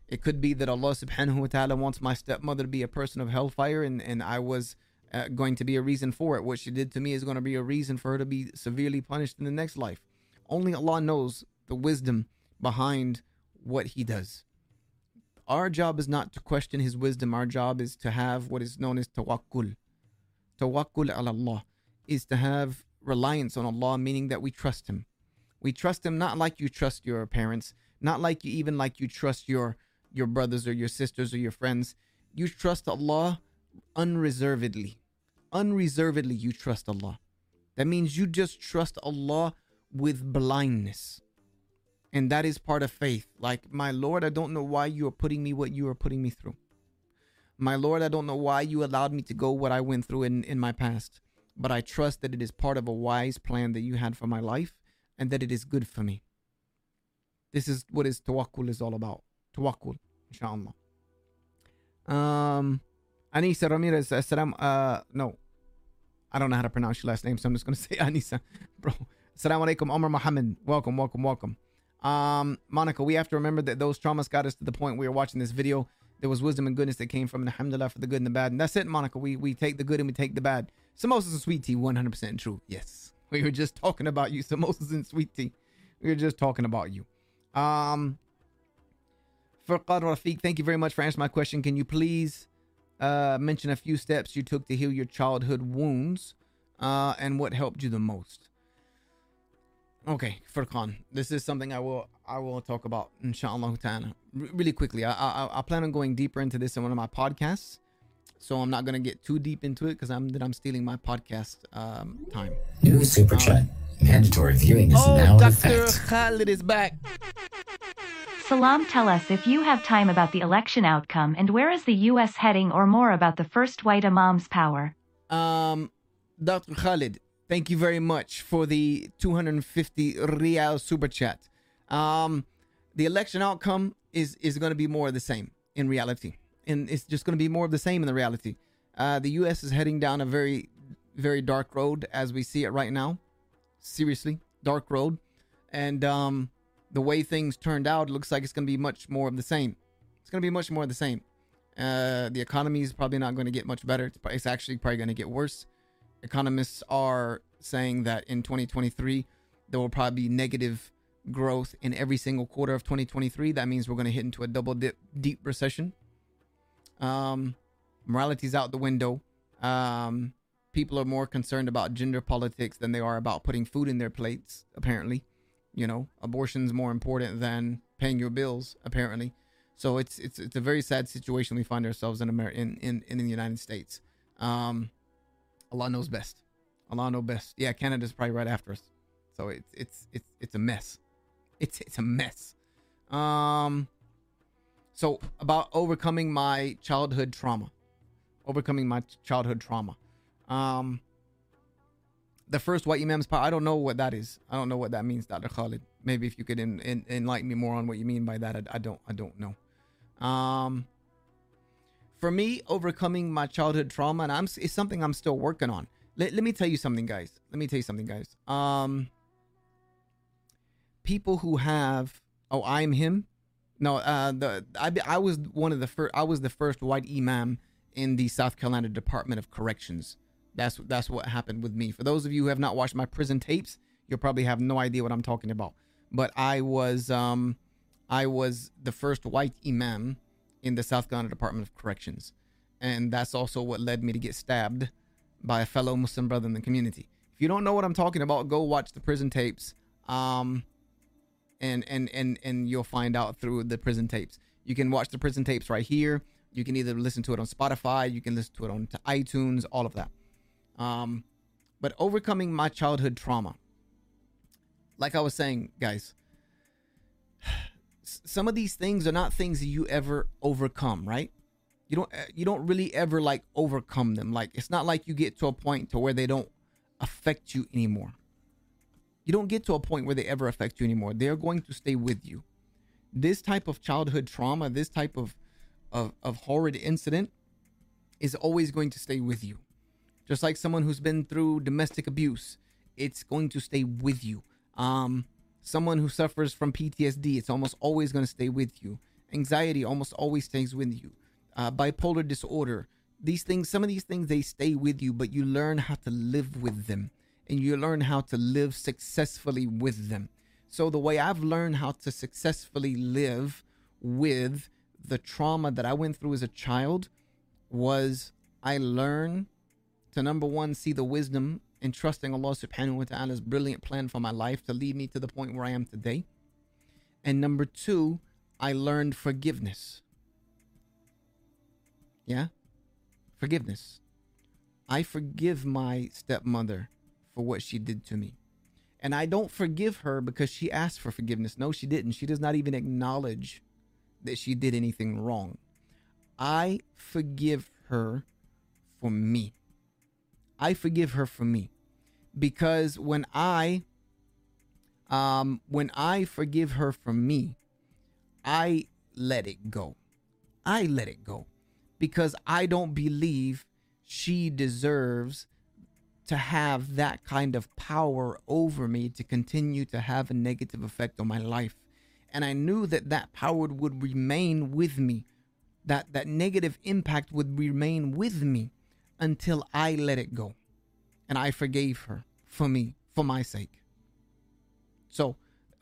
It could be that Allah subhanahu wa ta'ala wants my stepmother to be a person of hellfire, and I was going to be a reason for it. What she did to me is going to be a reason for her to be severely punished in the next life. Only Allah knows the wisdom behind what He does. Our job is not to question His wisdom. Our job is to have what is known as tawakkul. Tawakkul ala Allah is to have reliance on Allah, meaning that we trust Him. We trust Him not like you trust your parents, not like you even like you trust your brothers or your sisters or your friends. You trust Allah unreservedly. Unreservedly, you trust Allah. That means you just trust Allah with blindness. And that is part of faith. Like, my Lord, I don't know why you are putting me what you are putting me through. My Lord, I don't know why you allowed me to go what I went through in my past. But I trust that it is part of a wise plan that you had for my life, and that it is good for me. This is what tawakkul is all about. Tawakkul, inshallah. Anisa Ramirez, no. I don't know how to pronounce your last name, so I'm just going to say Anisa. Bro, assalamu alaikum, Omar Muhammad. Welcome, welcome, welcome. Monica, we have to remember that those traumas got us to the point we were watching this video. There was wisdom and goodness that came from it. Alhamdulillah for the good and the bad. And that's it, Monica. We take the good and we take the bad. Samosas and sweet tea, 100% true. Yes. We were just talking about you. Samosas and sweet tea. We were just talking about you. Furqan Rafiq, thank you very much for answering my question. Can you please mention a few steps you took to heal your childhood wounds and what helped you the most? Okay, Furqan, this is something I will talk about, inshallah ta'ala, really quickly. I plan on going deeper into this in one of my podcasts, so I'm not going to get too deep into it because I'm stealing my podcast time. New Super Chat. Mandatory viewing is now in effect. Dr. Khalid is back. Salam, tell us if you have time about the election outcome and where is the U.S. heading, or more about the first white imam's power. Dr. Khalid, thank you very much for the 250 Riyal Super Chat. The election outcome is going to be more of the same in reality. And it's just going to be more of the same in the reality. The U.S. is heading down a very, very dark road as we see it right now. Seriously, dark road. And the way things turned out, it looks like it's going to be much more of the same. It's going to be much more of the same. The economy is probably not going to get much better. It's actually probably going to get worse. Economists are saying that in 2023, there will probably be negative growth in every single quarter of 2023. That means we're going to hit into a deep recession. Morality's out the window. People are more concerned about gender politics than they are about putting food in their plates, apparently. You know, abortion's more important than paying your bills, apparently. So it's a very sad situation we find ourselves in in the United States. Allah knows best. Allah knows best. Yeah, Canada's probably right after us. So it's a mess. It's a mess. So about overcoming my childhood trauma. The first white imam's power, I don't know what that is. I don't know what that means, Dr. Khalid. Maybe if you could enlighten me more on what you mean by that. I don't know. For me, overcoming my childhood trauma, and it's something I'm still working on. Let me tell you something, guys. People who have, I'm him. No, I was one of the first. I was the first white imam in the South Carolina Department of Corrections. That's what happened with me. For those of you who have not watched my prison tapes, you'll probably have no idea what I'm talking about. But I was the first white imam in the South Carolina Department of Corrections, and that's also what led me to get stabbed by a fellow Muslim brother in the community. If you don't know what I'm talking about, go watch the prison tapes, and you'll find out through the prison tapes. You can watch the prison tapes right here. You can either listen to it on Spotify, you can listen to it on iTunes, all of that. But overcoming my childhood trauma, like I was saying, guys, some of these things are not things that you ever overcome, right? You don't really ever like overcome them. Like, it's not like you get to a point to where they don't affect you anymore. You don't get to a point where they ever affect you anymore. They're going to stay with you. This type of childhood trauma, this type of horrid incident is always going to stay with you. Just like someone who's been through domestic abuse, it's going to stay with you. Someone who suffers from PTSD, it's almost always going to stay with you. Anxiety almost always stays with you. Bipolar disorder. These things, some of these things, they stay with you, but you learn how to live with them, and you learn how to live successfully with them. So the way I've learned how to successfully live with the trauma that I went through as a child was I learned to, number one, see the wisdom in trusting Allah subhanahu wa ta'ala's brilliant plan for my life to lead me to the point where I am today. And number two, I learned forgiveness. Yeah? Forgiveness. I forgive my stepmother for what she did to me. And I don't forgive her because she asked for forgiveness. No, she didn't. She does not even acknowledge that she did anything wrong. I forgive her for me. I forgive her for me. Because when I forgive her for me, I let it go. I let it go. Because I don't believe she deserves to have that kind of power over me to continue to have a negative effect on my life. And I knew that that power would remain with me, that negative impact would remain with me until I let it go. And I forgave her for me, for my sake. So,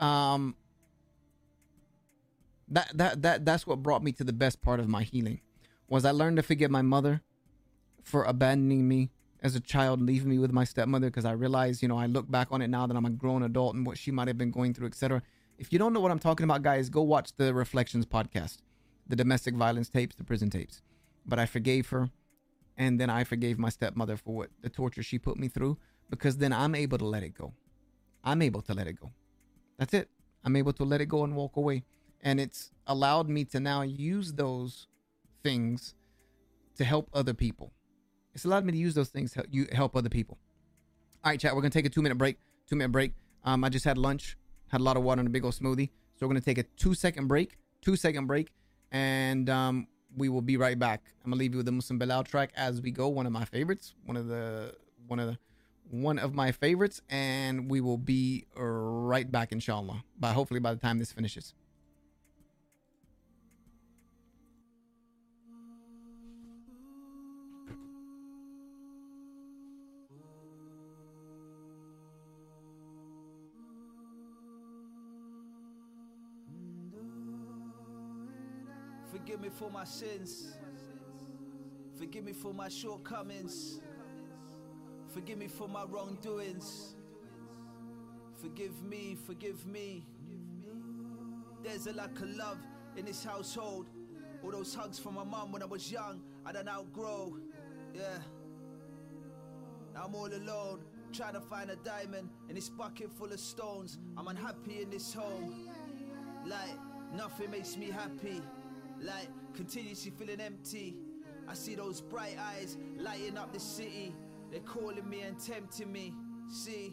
that's what brought me to the best part of my healing, was I learned to forgive my mother for abandoning me as a child, leaving me with my stepmother, because I realized, I look back on it now that I'm a grown adult and what she might have been going through, etc. If you don't know what I'm talking about, guys, go watch the Reflections podcast, the domestic violence tapes, the prison tapes. But I forgave her, and then I forgave my stepmother for what the torture she put me through, because then I'm able to let it go. I'm able to let it go. That's it. I'm able to let it go and walk away. And it's allowed me to now use those things to help other people. It's allowed me to use those things to help other people. All right, chat, we're going to take a 2-minute break. 2-minute break. I just had lunch, had a lot of water and a big old smoothie. So we're going to take a 2-second break. 2-second break. And we will be right back. I'm going to leave you with the Muslim Bilal track as we go. One of my favorites. One of my favorites. And we will be right back, inshallah. Hopefully by the time this finishes. Forgive me for my sins. Forgive me for my shortcomings. Forgive me for my wrongdoings. Forgive me, forgive me. There's a lack of love in this household. All those hugs from my mum when I was young, I don't outgrow. Yeah. Now I'm all alone, trying to find a diamond in this bucket full of stones. I'm unhappy in this home. Like, nothing makes me happy. Like, continuously feeling empty. I see those bright eyes lighting up the city. They're calling me and tempting me. See.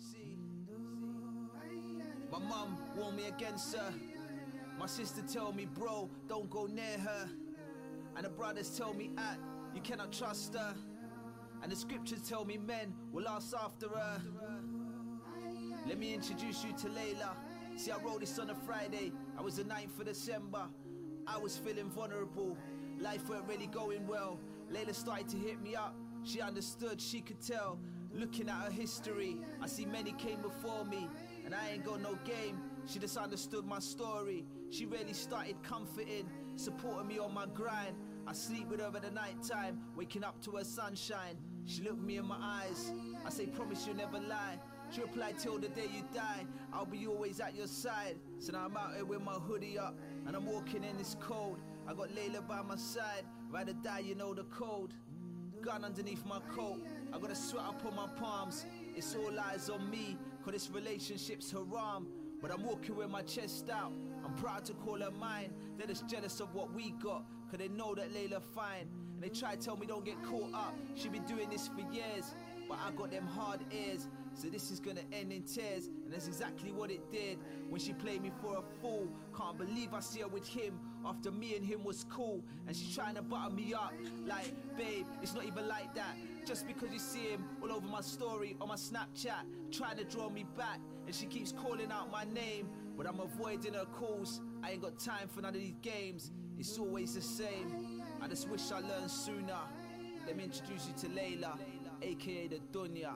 My mum warned me against her. My sister tell me, bro, don't go near her. And the brothers tell me, you cannot trust her. And the scriptures tell me men will ask after her. Let me introduce you to Layla. See, I wrote this on a Friday. I was the 9th of December. I was feeling vulnerable. Life weren't really going well. Layla started to hit me up. She understood, she could tell. Looking at her history, I see many came before me. And I ain't got no game. She just understood my story. She really started comforting, supporting me on my grind. I sleep with her at the night time, waking up to her sunshine. She looked me in my eyes. I say, promise you'll never lie. She replied, till the day you die, I'll be always at your side. So now I'm out here with my hoodie up, and I'm walking in this cold. I got Layla by my side, ride or die, you know the code. Gun underneath my coat, I got a sweat up on my palms. It's all eyes on me, cause this relationship's haram. But I'm walking with my chest out, I'm proud to call her mine. They're just jealous of what we got, cause they know that Layla fine. And they try to tell me don't get caught up, she been doing this for years. But I got them hard ears, so this is gonna end in tears. And that's exactly what it did, when she played me for a fool. Can't believe I see her with him, after me and him was cool. And she's trying to butter me up, like, babe, it's not even like that. Just because you see him all over my story, on my Snapchat, trying to draw me back. And she keeps calling out my name, But I'm avoiding her calls. I ain't got time for none of these games. It's always the same. I just wish I learned sooner. Let me introduce you to Layla, aka the Dunya.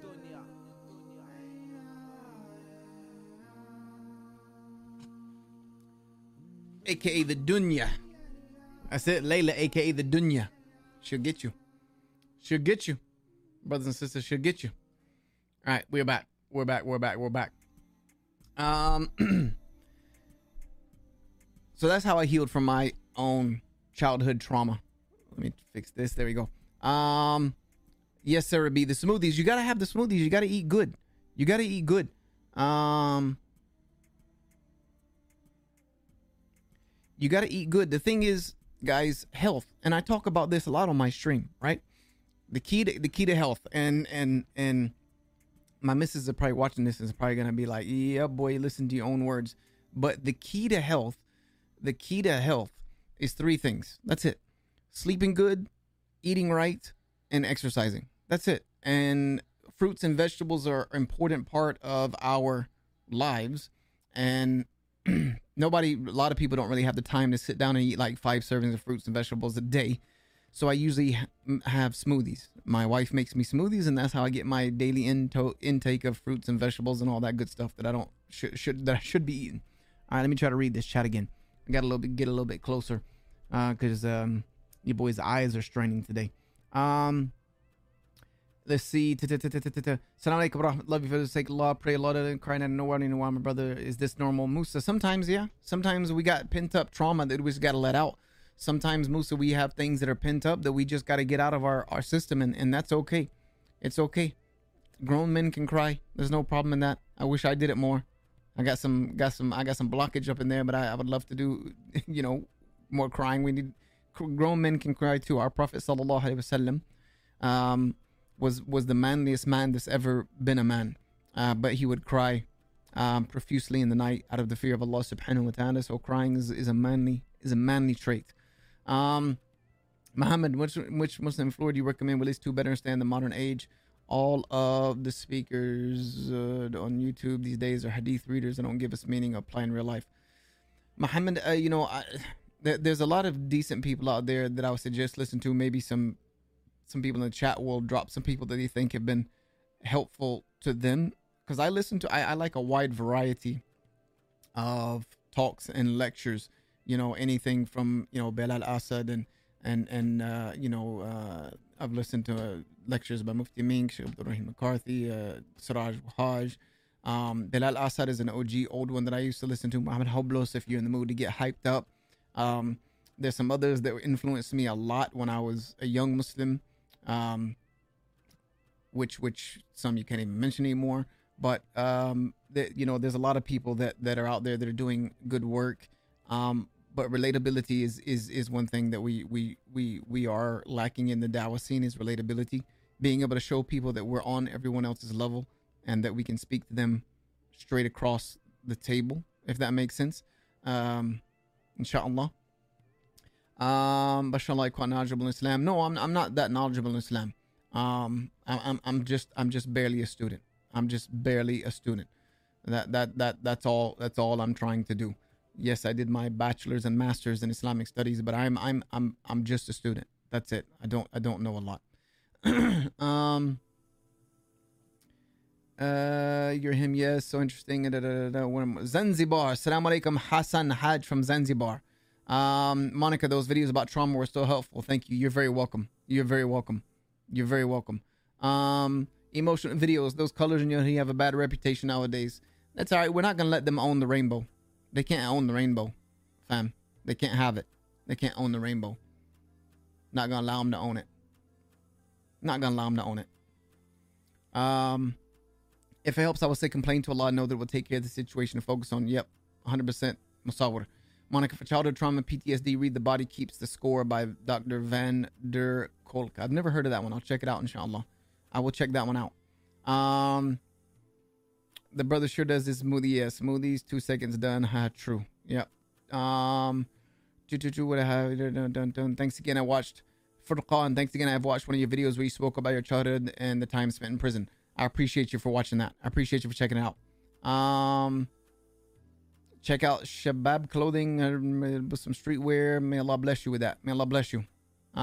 AKA the Dunya. That's it, Layla, aka the Dunya. She'll get you. She'll get you. Brothers and sisters, she'll get you. All right, we're back. We're back. So that's how I healed from my own childhood trauma. Let me fix this. There we go. Yes, Sarah B. The smoothies. You gotta have the smoothies. You gotta eat good. You gotta eat good. You gotta eat good. The thing is, guys, health. And I talk about this a lot on my stream, right? The key to health. And my missus are probably watching this and is probably gonna be like, yeah, boy, listen to your own words. But the key to health is three things. That's it. Sleeping good, eating right, and exercising. That's it. And fruits and vegetables are an important part of our lives. And a lot of people don't really have the time to sit down and eat like 5 servings of fruits and vegetables a day. So I usually have smoothies. My wife makes me smoothies, and that's how I get my daily intake of fruits and vegetables and all that good stuff that I should be eating. All right, let me try to read this chat again. I got get a little bit closer because your boy's eyes are straining today. Let's see. Assalamu alaikum. Love you for the sake of Allah. Pray Allah and crying out of nowhere. My brother, is this normal? Musa, sometimes, yeah. Sometimes we got pent up trauma that we just got to let out. Sometimes, Musa, we have things that are pent up that we just got to get out of our system, and that's okay. It's okay. Grown men can cry. There's no problem in that. I wish I did it more. I got some blockage up in there, but I would love to do, more crying. We need grown men can cry too. Our Prophet sallallahu alaihi wasallam was the manliest man that's ever been a man, but he would cry profusely in the night out of the fear of Allah subhanahu wa ta'ala. So crying is a manly trait. Muhammad, which Muslim floor do you recommend will to better understand the modern age? All of the speakers on YouTube these days are hadith readers and don't give us meaning or apply in real life. Muhammad, there's a lot of decent people out there that I would suggest listen to. Maybe some people in the chat will drop some people that they think have been helpful to them, because I like a wide variety of talks and lectures. Anything from Bilal Asad and I've listened to lectures by Mufti Mink, Sheikh Abdul Rahim McCarthy, Siraj Wahaj. Bilal Asad is an OG old one that I used to listen to. Muhammad Hoblos, if you're in the mood to get hyped up. There's some others that influenced me a lot when I was a young Muslim, which some you can't even mention anymore. But there's a lot of people that are out there that are doing good work. But relatability is one thing that we are lacking in the Dawah scene, is relatability. Being able to show people that we're on everyone else's level and that we can speak to them straight across the table, if that makes sense. Inshallah. Bashallah, quite knowledgeable in Islam. No, I'm not that knowledgeable in Islam. I'm just barely a student. I'm just barely a student. That's all I'm trying to do. Yes, I did my bachelor's and master's in Islamic studies, but I'm just a student. That's it. I don't know a lot. You're him, yes, so interesting. Zanzibar. Assalamu alaikum, Hassan Haj from Zanzibar. Monica, those videos about trauma were so helpful. Thank you. You're very welcome. You're very welcome. Emotional videos, those colors in your hair have a bad reputation nowadays. That's all right. We're not gonna let them own the rainbow. They can't own the rainbow, fam. They can't have it. They can't own the rainbow. Not gonna allow them to own it. If it helps, I would say complain to Allah. Know that it will take care of the situation and focus on. Yep, 100% Musawwir. Monica, for childhood trauma and PTSD, read The Body Keeps the Score by Dr. Van der Kolk. I've never heard of that one. I'll check it out, inshallah. I will check that one out. The brother sure does this smoothie. Yeah, smoothies, 2 seconds done. True. Yep. What I have done. Thanks again. I watched Furqan. Thanks again. I've watched one of your videos where you spoke about your childhood and the time spent in prison. I appreciate you for watching that. I appreciate you for checking it out. Check out Shabab Clothing with some streetwear. May Allah bless you with that. May Allah bless you.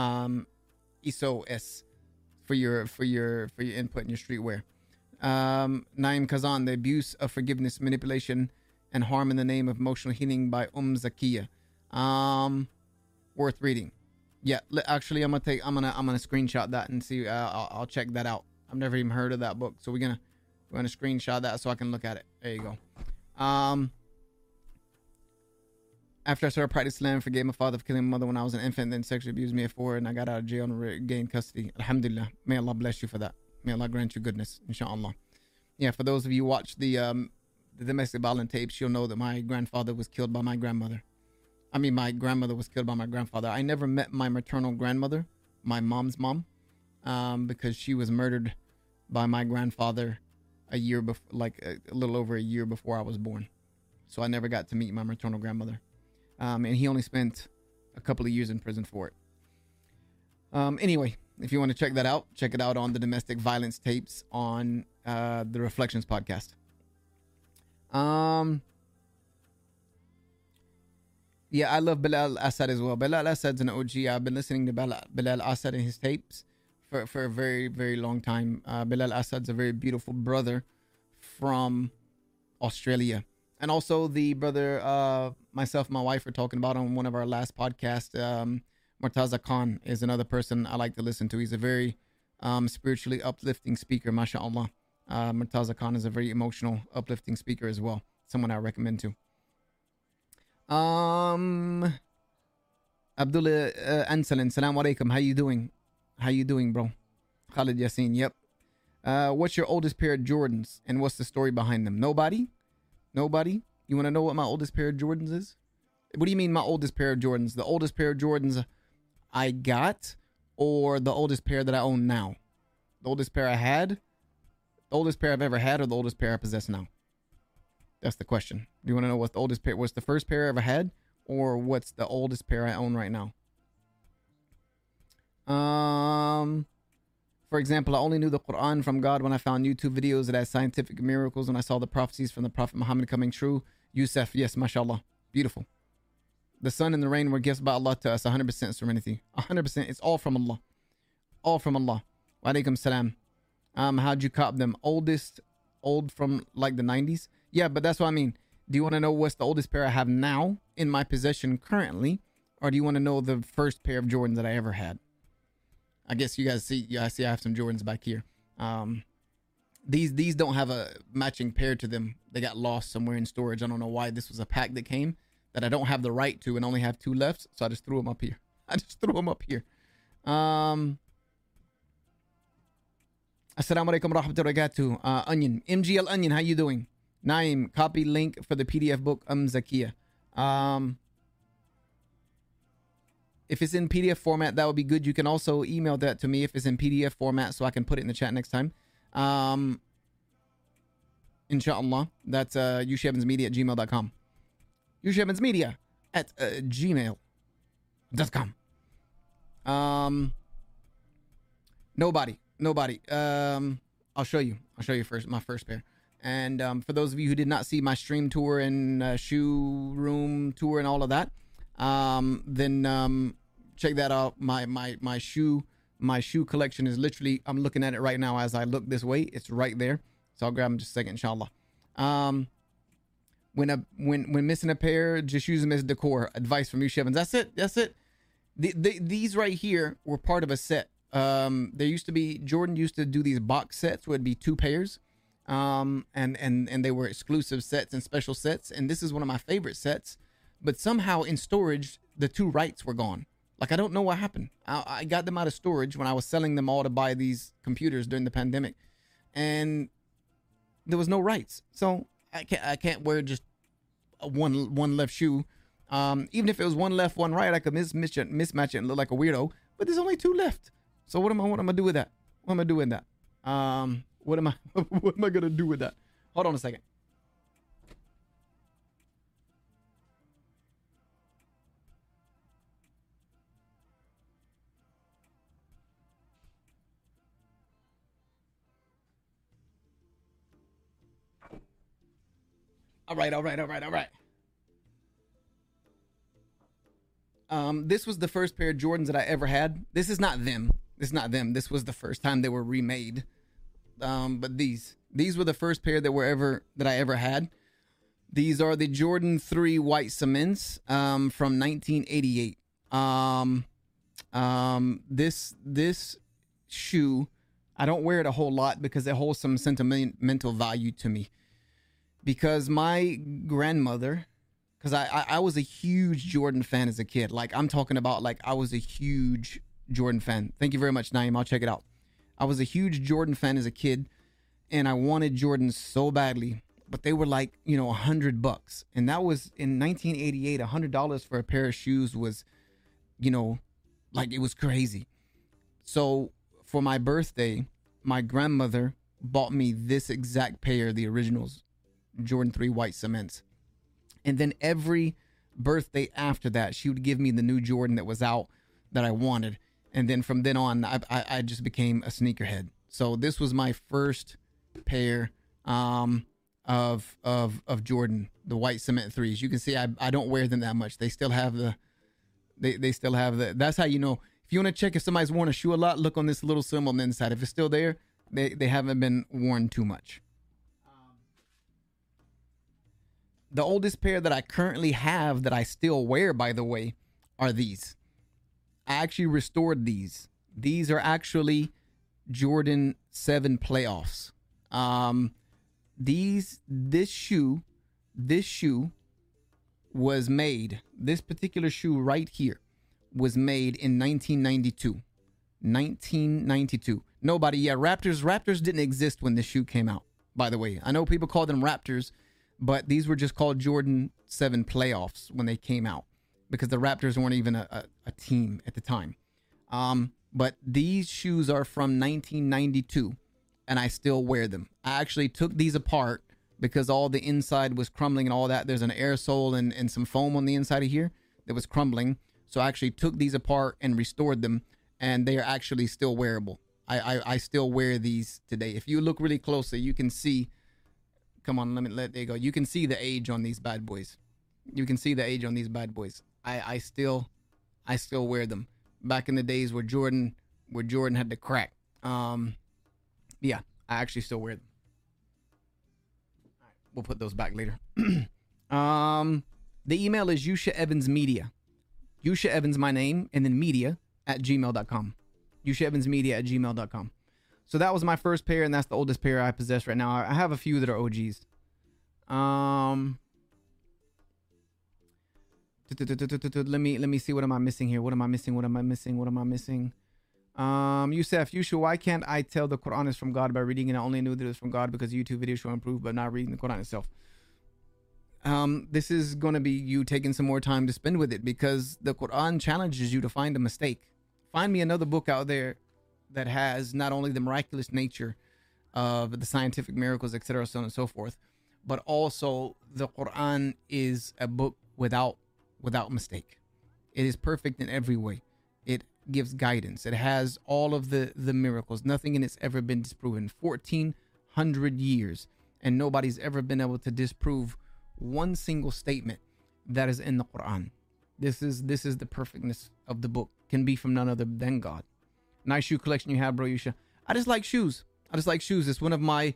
ESOS for your input in your streetwear. Naim Kazan, The Abuse of Forgiveness, Manipulation, and Harm in the Name of Emotional Healing by Zakiya. Worth reading. Yeah, actually, I'm gonna screenshot that and see. I'll check that out. I've never even heard of that book, so we're gonna screenshot that so I can look at it. There you go. After I started practicing Islam, forgave my father for killing my mother when I was an infant, then sexually abused me at 4, and I got out of jail and gained custody. Alhamdulillah. May Allah bless you for that. May Allah grant you goodness, inshallah. Yeah, for those of you who watch the domestic violence tapes, you'll know that my grandfather was killed by my grandmother. I mean, my grandmother was killed by my grandfather. I never met my maternal grandmother, my mom's mom, because she was murdered by my grandfather a year before, like a little over a year before I was born. So I never got to meet my maternal grandmother. And he only spent a couple of years in prison for it. Anyway, if you want to check that out, check it out on the domestic violence tapes on the Reflections podcast. Yeah, I love Bilal Assad as well. Bilal Assad's an OG. I've been listening to Bilal Assad and his tapes for a very, very long time. Bilal Assad's a very beautiful brother from Australia. And also the brother, myself and my wife were talking about on one of our last podcasts. Murtaza Khan is another person I like to listen to. He's a very spiritually uplifting speaker, mashallah. Murtaza Khan is a very emotional, uplifting speaker as well. Someone I recommend to. Abdullah Ansalin, salam alaikum. How you doing, bro? Khalid Yassin, yep. What's your oldest pair of Jordans and what's the story behind them? Nobody? You want to know what my oldest pair of Jordans is? What do you mean my oldest pair of Jordans? The oldest pair of Jordans I got or the oldest pair that I own now? The oldest pair I had? The oldest pair I've ever had or the oldest pair I possess now? That's the question. Do you want to know what the oldest pair was? The first pair I ever had or what's the oldest pair I own right now? For example, I only knew the Quran from God when I found YouTube videos that had scientific miracles, when I saw the prophecies from the Prophet Muhammad coming true. Yusuf, yes, mashallah. Beautiful. The sun and the rain were gifts by Allah to us. 100% serenity. 100%. It's all from Allah. All from Allah. Wa alaikum salam. How'd you cop them? Old from like the 90s? Yeah, but that's what I mean. Do you want to know what's the oldest pair I have now in my possession currently? Or do you want to know the first pair of Jordans that I ever had? I guess you guys see. Yeah, I see. I have some Jordans back here. These don't have a matching pair to them. They got lost somewhere in storage. I don't know why. This was a pack that came that I don't have the right to, and only have 2 left. So I just threw them up here. Assalamu alaikum rahmatullahi wabarakatuh. Onion, MGL Onion, how you doing? Naim, copy link for the PDF book Zakiya. If it's in PDF format, that would be good. You can also email that to me if it's in PDF format so I can put it in the chat next time. Inshallah. That's ushabansmedia@gmail.com. ushabansmedia@gmail.com. Nobody. I'll show you first my first pair. And for those of you who did not see my stream tour and shoe room tour and all of that, then check that out. My shoe collection is literally, I'm looking at it right now as I look this way. It's right there. So I'll grab them just a second, inshallah. When missing a pair, just use them as decor. Advice from you, Shevins. That's it. These right here were part of a set. Jordan used to do these box sets where it'd be 2 pairs. And they were exclusive sets and special sets. And this is one of my favorite sets. But somehow in storage, the 2 rights were gone. Like, I don't know what happened. I got them out of storage when I was selling them all to buy these computers during the pandemic. And there was no rights. So I can't wear just one left shoe. Even if it was 1 left, 1 right, I could mismatch it and look like a weirdo. But there's only 2 left. So what am I gonna do with that? What am I gonna do with that? Hold on a second. All right. This was the first pair of Jordans that I ever had. This is not them. This was the first time they were remade. But these were the first pair that I ever had. These are the Jordan 3 white cements from 1988. This shoe, I don't wear it a whole lot because it holds some sentimental value to me. Because my grandmother, because I was a huge Jordan fan as a kid. Like, I'm talking about, like, I was a huge Jordan fan. Thank you very much, Naeem. I'll check it out. I was a huge Jordan fan as a kid, and I wanted Jordans so badly, but they were like, $100. And that was in 1988, $100 for a pair of shoes was, like, it was crazy. So for my birthday, my grandmother bought me this exact pair, the originals, Jordan 3 white cements. And then every birthday after that, she would give me the new Jordan that was out that I wanted. And then from then on, I just became a sneakerhead. So this was my first pair of Jordan, the white cement 3s. You can see I don't wear them that much. They still have they still have the, that's how you know. If you want to check if somebody's worn a shoe a lot, look on this little symbol on the inside. If it's still there, they haven't been worn too much. The oldest pair that I currently have that I still wear, by the way, are these. I actually restored these. These are actually Jordan 7 playoffs. This shoe was made, this particular shoe right here was made in 1992. 1992. Raptors didn't exist when this shoe came out, by the way. I know people call them Raptors, but these were just called Jordan 7 playoffs when they came out because the Raptors weren't even a team at the time. But these shoes are from 1992 and I still wear them. I actually took these apart because all the inside was crumbling and all that. There's an air sole and some foam on the inside of here that was crumbling. So I actually took these apart and restored them, and they are actually still wearable. I still wear these today. If you look really closely, you can see, come on, there you go. You can see the age on these bad boys. You can see the age on these bad boys. I still wear them. Back in the days where Jordan had the crack. Yeah, I actually still wear them. All right, we'll put those back later. The email is Yusha Evans Media. Yusha Evans, my name, and then media@gmail.com. Yusha Evans Media@gmail.com. So that was my first pair, and that's the oldest pair I possess right now. I have a few that are OGs. Let me see. What am I missing here? Yusef, Yusha, why can't I tell the Quran is from God by reading it? I only knew that it was from God because YouTube videos show improve, but not reading the Quran itself. This is going to be you taking some more time to spend with it because the Quran challenges you to find a mistake. Find me another book out there that has not only the miraculous nature of the scientific miracles, etc., so on and so forth, but also the Quran is a book without mistake. It is perfect in every way. It gives guidance. It has all of the miracles. Nothing in it's ever been disproven. 1,400 years, and nobody's ever been able to disprove one single statement that is in the Quran. This is the perfectness of the book. Can be from none other than God. Nice shoe collection you have, bro, Yusha. I just like shoes. It's one of my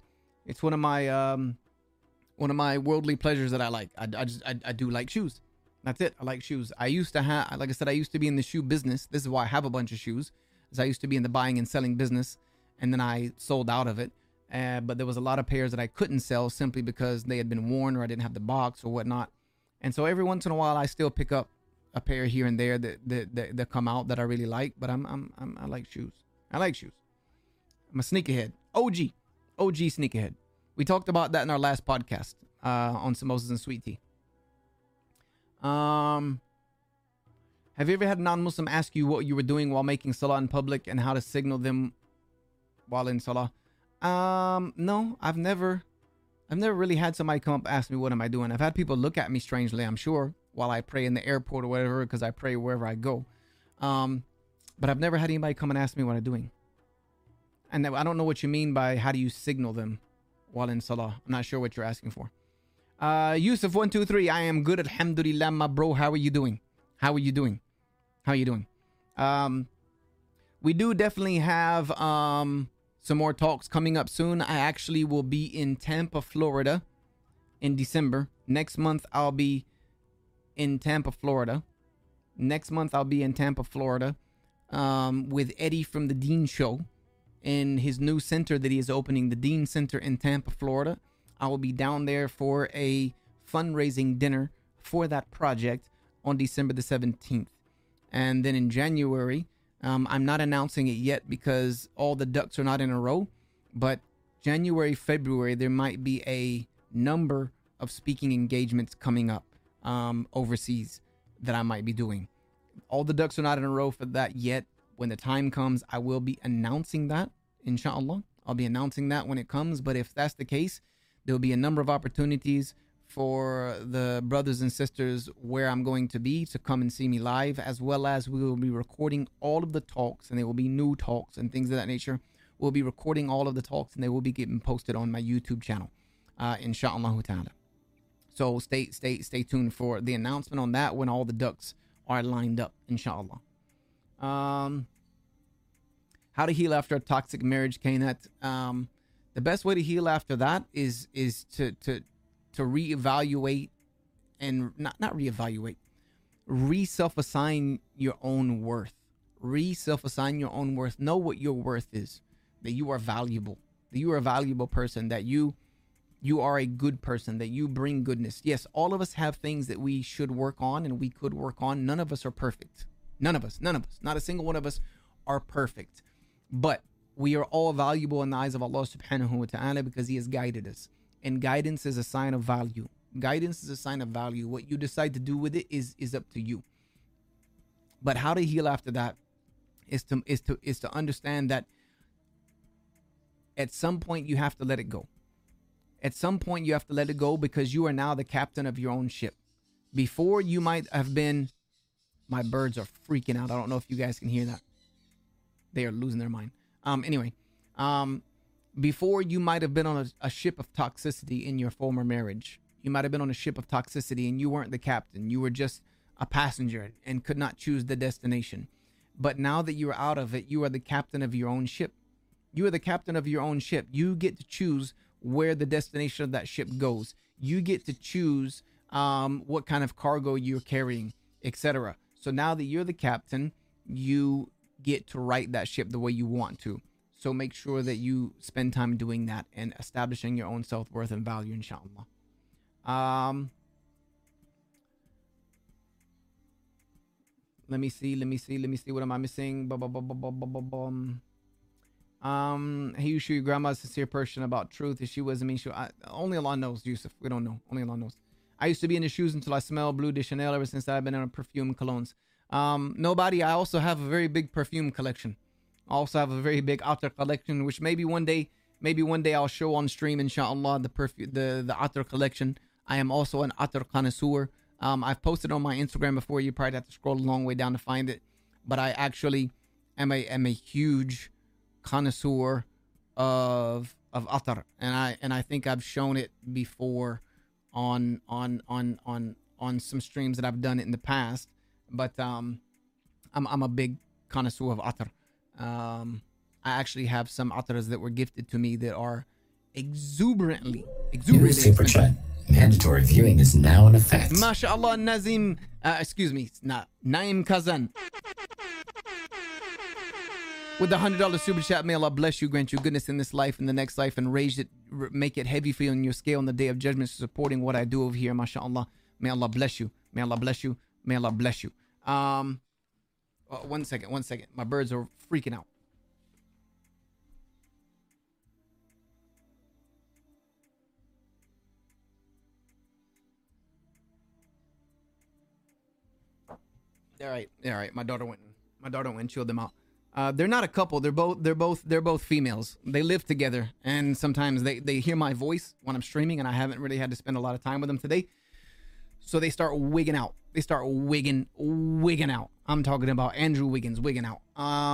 worldly pleasures that I like. I do like shoes. That's it. I like shoes. I used to be in the shoe business. This is why I have a bunch of shoes. As I used to be in the buying and selling business, and then I sold out of it. But there was a lot of pairs that I couldn't sell simply because they had been worn or I didn't have the box or whatnot. And so every once in a while, I still pick up a pair here and there that come out that I really like. But I like shoes. I like shoes. I'm a sneakerhead. OG sneakerhead. We talked about that in our last podcast on Samosas and Sweet Tea. Have you ever had a non-Muslim ask you what you were doing while making salah in public and how to signal them while in salah? No, I've never really had somebody come up and ask me what am I doing. I've had people look at me strangely, I'm sure, while I pray in the airport or whatever, because I pray wherever I go. But I've never had anybody come and ask me what I'm doing. And I don't know what you mean by how do you signal them while in salah. I'm not sure what you're asking for. Yusuf123, I am good, alhamdulillah, my bro. How are you doing? How you doing? We do definitely have some more talks coming up soon. I actually will be in Tampa, Florida in December. Next month, I'll be in Tampa, Florida. With Eddie from the Dean Show in his new center that he is opening, the Dean Center in Tampa, Florida. I will be down there for a fundraising dinner for that project on December the 17th. And then in January, I'm not announcing it yet because all the ducks are not in a row, but January, February, there might be a number of speaking engagements coming up overseas that I might be doing. All the ducks are not in a row for that yet. When the time comes, I will be announcing that, inshallah. I'll be announcing that when it comes, but if that's the case, there'll be a number of opportunities for the brothers and sisters where I'm going to be to come and see me live, as well as we will be recording all of the talks, and there will be new talks and things of that nature. We'll be recording all of the talks, and they will be getting posted on my YouTube channel, inshallah ta'ala. So stay tuned for the announcement on that when all the ducks are lined up, inshallah. How to heal after a toxic marriage, Kainat. The best way to heal after that is to reevaluate and not reevaluate, re-self-assign your own worth. Re-self-assign your own worth. Know what your worth is, that you are valuable, that you are a valuable person, that you are a good person, that you bring goodness. Yes, all of us have things that we should work on and we could work on. None of us are perfect. None of us, not a single one of us are perfect. But we are all valuable in the eyes of Allah subhanahu wa ta'ala because He has guided us. And guidance is a sign of value. Guidance is a sign of value. What you decide to do with it is up to you. But how to heal after that is to understand that at some point you have to let it go. At some point you have to let it go because you are now the captain of your own ship. Before you might have been, my birds are freaking out. I don't know if you guys can hear that. They are losing their mind. Before you might have been on a ship of toxicity in your former marriage. You might have been on a ship of toxicity and you weren't the captain. You were just a passenger and could not choose the destination. But now that you are out of it, you are the captain of your own ship. You are the captain of your own ship. You get to choose where the destination of that ship goes. You get to choose what kind of cargo you're carrying, etc. So now that you're the captain, you get to right that ship the way you want to. So make sure that you spend time doing that and establishing your own self-worth and value, inshallah. Let me see. What am I missing? Hey, you sure your grandma's a sincere person about truth? If she wasn't, only Allah knows, Yusuf. We don't know. Only Allah knows. I used to be in the shoes until I smelled Blue de Chanel ever since I've been in a perfume colognes. Nobody. I also have a very big perfume collection. I also have a very big Attar collection, which maybe one day I'll show on stream, inshallah, the Attar collection. I am also an Attar connoisseur. I've posted on my Instagram before. You probably have to scroll a long way down to find it. But I actually am a huge connoisseur of Attar, and I think I've shown it before on some streams that I've done it in the past. But I'm a big connoisseur of Attar. I actually have some Attars that were gifted to me that are exuberantly Super chat. Mandatory viewing is now in effect. MashaAllah, Nazim. Naim Kazan. With the $100 super chat, may Allah bless you, grant you goodness in this life and the next life, and make it heavy for you on your scale on the day of judgment, supporting what I do over here. MashaAllah. May Allah bless you. May Allah bless you. May Allah bless you. One second. My birds are freaking out. All right. My daughter went and chilled them out. They're not a couple. They're both females. They live together, and sometimes they hear my voice when I'm streaming, and I haven't really had to spend a lot of time with them today. So they start wigging out. They start wigging out. I'm talking about Andrew Wiggins wigging out.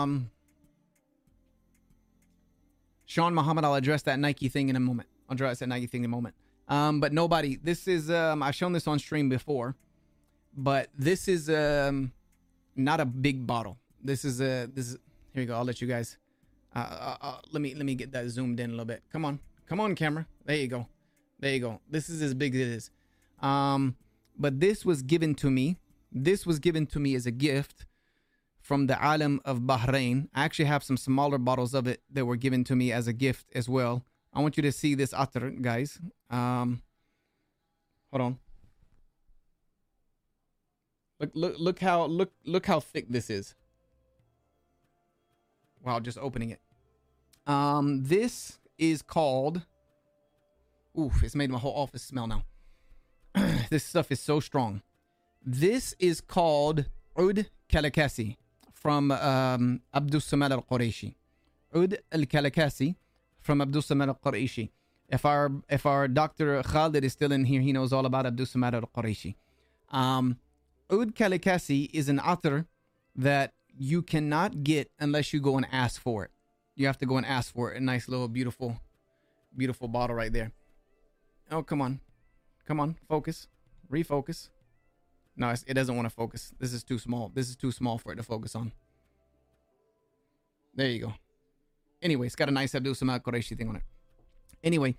Sean Muhammad, I'll address that Nike thing in a moment. But nobody. This is I've shown this on stream before, but this is not a big bottle. This is here you go. I'll let you guys. Let me get that zoomed in a little bit. Come on, camera. There you go. This is as big as it is. But this was given to me. This was given to me as a gift from the Alim of Bahrain. I actually have some smaller bottles of it that were given to me as a gift as well. I want you to see this atar, guys. Hold on. Look how thick this is. Wow, just opening it. This is called. Oof, it's made my whole office smell now. This stuff is so strong. This is called Oud Kalakasi from Abdus Samad al-Qurayshi. Oud al-Kalakasi from Abdus Samad al-Qurayshi. If our Dr. Khalid is still in here, he knows all about Abdus Samad al-Qurayshi. Oud Kalakasi is an atar that you cannot get unless you go and ask for it. You have to go and ask for it. A nice little beautiful bottle right there. Oh, come on, focus, refocus. No, it doesn't want to focus. This is too small. This is too small for it to focus on. There you go. Anyway, it's got a nice Abdul Samad Qurayshi thing on it. Anyway,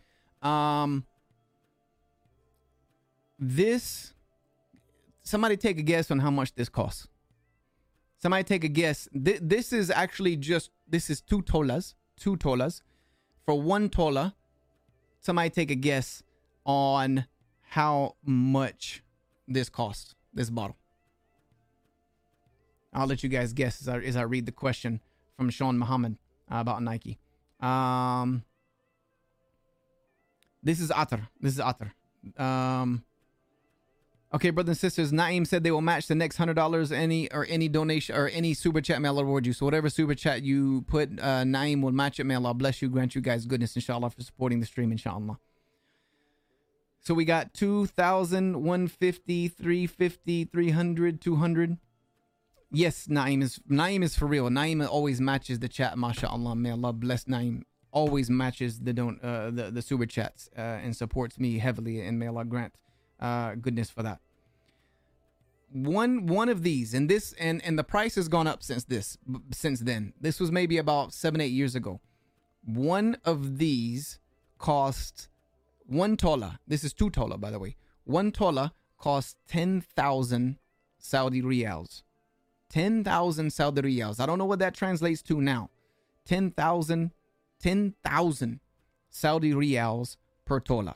this. Somebody take a guess on how much this costs. Somebody take a guess. This is actually this is 2 tolas. 2 tolas. For 1 tola, somebody take a guess on how much this costs, this bottle. I'll let you guys guess as I read the question from Sean Muhammad about Nike. This is atar. Okay, brothers and sisters, Naeem said they will match the next $100 any donation or any super chat. May Allah reward you. So whatever super chat you put, Naeem will match it. May Allah bless you, grant you guys goodness, inshallah, for supporting the stream, inshallah. So we got 2,000, 150, 350, 300, 200. Yes, Naeem is for real. Naeem always matches the chat, mashallah. May Allah bless Naeem. Always matches the super chats and supports me heavily, and may Allah grant goodness for that. One of these, and the price has gone up since then. This was maybe about 7-8 years ago. One of these cost 1 tola. This is 2 tola, by the way. 1 tola costs 10,000 Saudi riyals. 10,000 Saudi riyals. I don't know what that translates to now. 10,000 Saudi riyals per tola.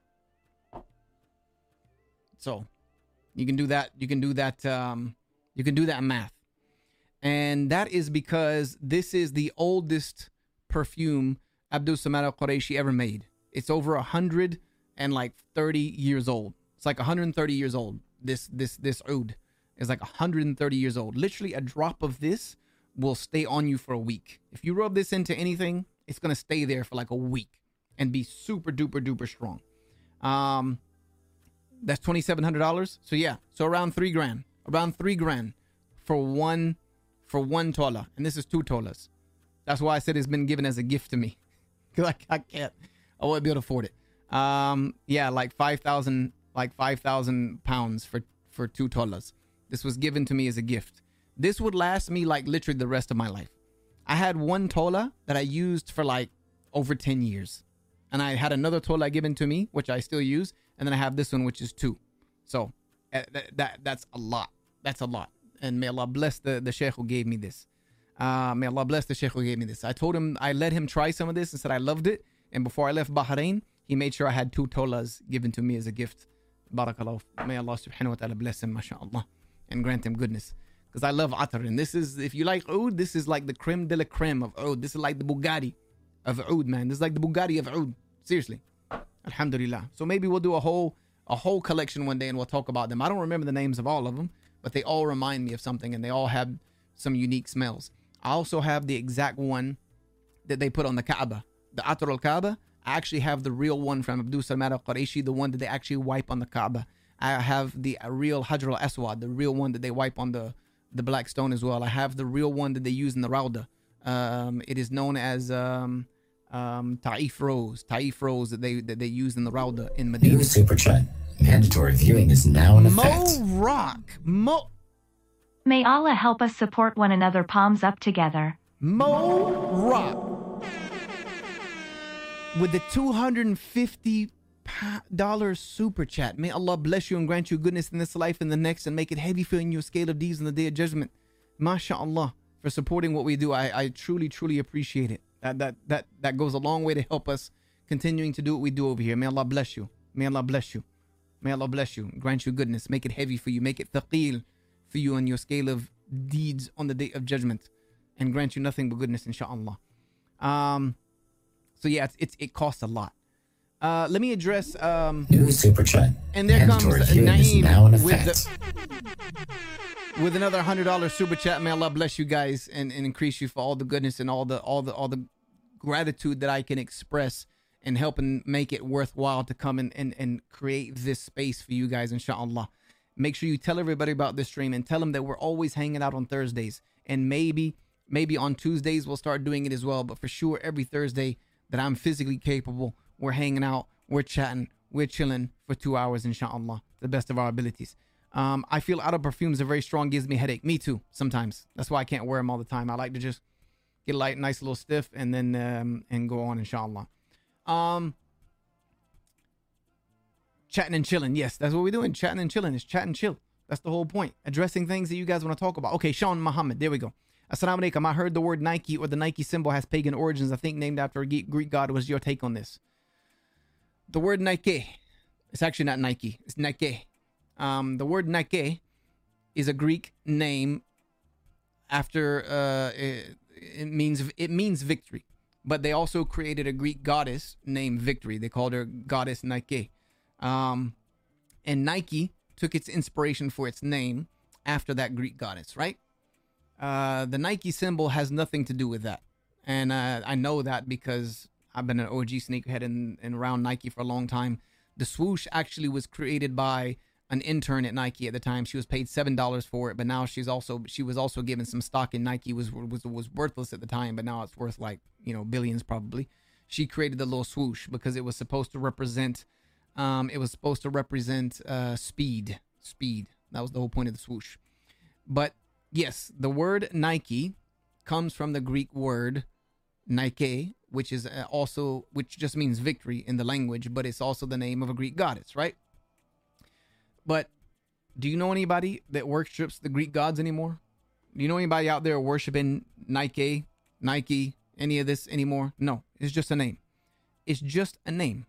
So you can do that. You can do that math. And that is because this is the oldest perfume Abdul Samad al-Qurayshi ever made. It's over 130 years old. It's like 130 years old. This oud is like 130 years old. Literally a drop of this will stay on you for a week. If you rub this into anything, it's going to stay there for like a week and be super duper duper strong. That's $2,700. So yeah, so around $3,000 for one tola, and this is 2 tolas. That's why I said it's been given as a gift to me, because I won't be able to afford it. Yeah, like 5,000 pounds for 2 tolas. This was given to me as a gift. This would last me like literally the rest of my life. I had 1 tola that I used for like over 10 years. And I had another tola given to me, which I still use. And then I have this one, which is 2. So that's a lot. That's a lot. And may Allah bless the sheikh who gave me this. May Allah bless the sheikh who gave me this. I let him try some of this and said I loved it. And before I left Bahrain, he made sure I had 2 tolas given to me as a gift. Barakallah. May Allah subhanahu wa ta'ala bless him, mashallah, and grant him goodness. Because I love atar. And this is, if you like oud, this is like the creme de la creme of oud. This is like the Bugatti of oud, man. This is like the Bugatti of oud. Seriously. Alhamdulillah. So maybe we'll do a whole collection one day and we'll talk about them. I don't remember the names of all of them, but they all remind me of something and they all have some unique smells. I also have the exact one that they put on the Kaaba. The Atar al-Kaaba. I actually have the real one from Abdul Samad al-Qurayshi, the one that they actually wipe on the Kaaba. I have the real Hajar al-Aswad, the real one that they wipe on the black stone as well. I have the real one that they use in the Rawda. It is known as Taif Rose that they use in the Rawda in Medina. New Super Chat. Mandatory viewing is now in effect. Mo Rock. May Allah help us support one another. Palms up together. Mo Rock with the $250 super chat. May Allah bless you and grant you goodness in this life and the next, and make it heavy for you in your scale of deeds in the day of judgment. MashaAllah, for supporting what we do. I truly appreciate it. That goes a long way to help us continuing to do what we do over here. May Allah bless you. May Allah bless you. May Allah bless you. Grant you goodness. Make it heavy for you. Make it thaqeel for you on your scale of deeds on the day of judgment, and grant you nothing but goodness, inshallah. So yeah, it costs a lot. Let me address New super chat. and there comes Mandatory viewing is now in Naeem effect. with another $100 super chat. May Allah bless you guys and increase you for all the goodness and all the gratitude that I can express and helping make it worthwhile to come and create this space for you guys, inshallah. Make sure you tell everybody about this stream and tell them that we're always hanging out on Thursdays, and maybe on Tuesdays we'll start doing it as well, but for sure every Thursday that I'm physically capable, we're hanging out, we're chatting, we're chilling for 2 hours, inshallah, to the best of our abilities. I feel Out of Perfumes are very strong, gives me a headache. Me too, sometimes. That's why I can't wear them all the time. I like to just get light, nice, little stiff, and then and go on, inshallah. Chatting and chilling. Yes, that's what we're doing. Chatting and chilling. It's chat and chill. That's the whole point. Addressing things that you guys want to talk about. Okay, Sean Muhammad. There we go. Assalamu alaikum. I heard the word Nike or the Nike symbol has pagan origins. I think named after a Greek god. What's your take on this? The word Nike. It's actually not Nike. It's Nike. The word Nike is a Greek name after it means victory. But they also created a Greek goddess named Victory. They called her goddess Nike. And Nike took its inspiration for its name after that Greek goddess, right? The Nike symbol has nothing to do with that. And I know that because I've been an OG sneakerhead and around Nike for a long time. The swoosh actually was created by an intern at Nike at the time. She was paid $7 for it, but now she was also given some stock in Nike. Was worthless at the time, but now it's worth like, billions probably. She created the little swoosh because it was supposed to represent speed. That was the whole point of the swoosh. But yes, the word Nike comes from the Greek word Nike, which just means victory in the language, but it's also the name of a Greek goddess, right? But do you know anybody that worships the Greek gods anymore? Do you know anybody out there worshiping Nike, any of this anymore? No, it's just a name. It's just a name.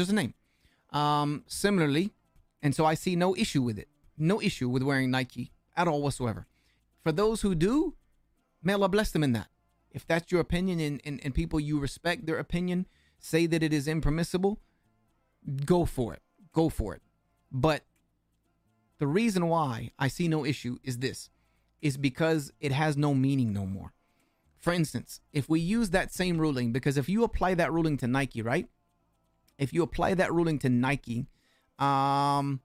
Similarly, and so I see no issue with it. No issue with wearing Nike at all whatsoever. For those who do, may Allah bless them in that. If that's your opinion and people you respect their opinion, say that it is impermissible, go for it. But the reason why I see no issue is because it has no meaning no more. For instance, if we use that same ruling, because if you apply that ruling to Nike, right? If you apply that ruling to Nike, then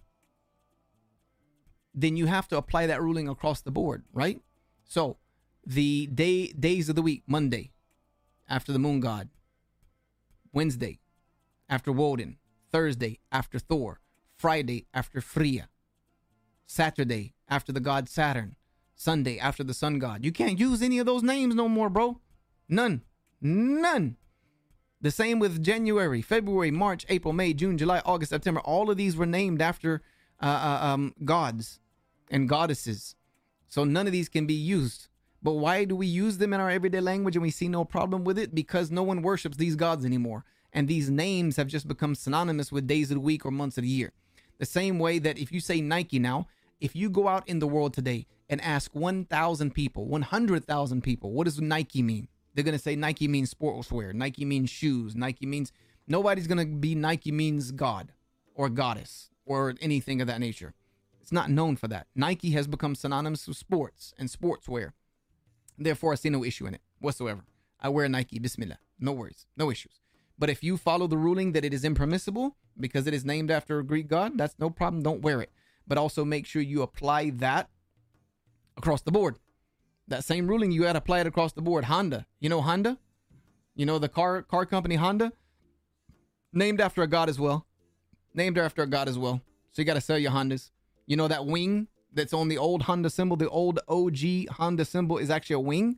you have to apply that ruling across the board, right? So the days of the week: Monday, after the moon god; Wednesday, after Woden; Thursday, after Thor; Friday, after Freya; Saturday, after the god Saturn; Sunday, after the sun god. You can't use any of those names no more, bro. None. The same with January, February, March, April, May, June, July, August, September. All of these were named after gods and goddesses. So none of these can be used. But why do we use them in our everyday language and we see no problem with it? Because no one worships these gods anymore. And these names have just become synonymous with days of the week or months of the year. The same way that if you say Nike now, if you go out in the world today and ask 1,000 people, 100,000 people, what does Nike mean? They're going to say Nike means sportswear. Nike means shoes. Nobody's going to be Nike means God or goddess or anything of that nature. It's not known for that. Nike has become synonymous with sports and sportswear. Therefore, I see no issue in it whatsoever. I wear Nike, bismillah. No worries, no issues. But if you follow the ruling that it is impermissible because it is named after a Greek god, that's no problem. Don't wear it. But also make sure you apply that across the board. That same ruling, you got to apply it across the board. Honda. You know Honda? You know the car company Honda? Named after a god as well. So you got to sell your Hondas. You know that wing that's on the old Honda symbol, the old OG Honda symbol is actually a wing,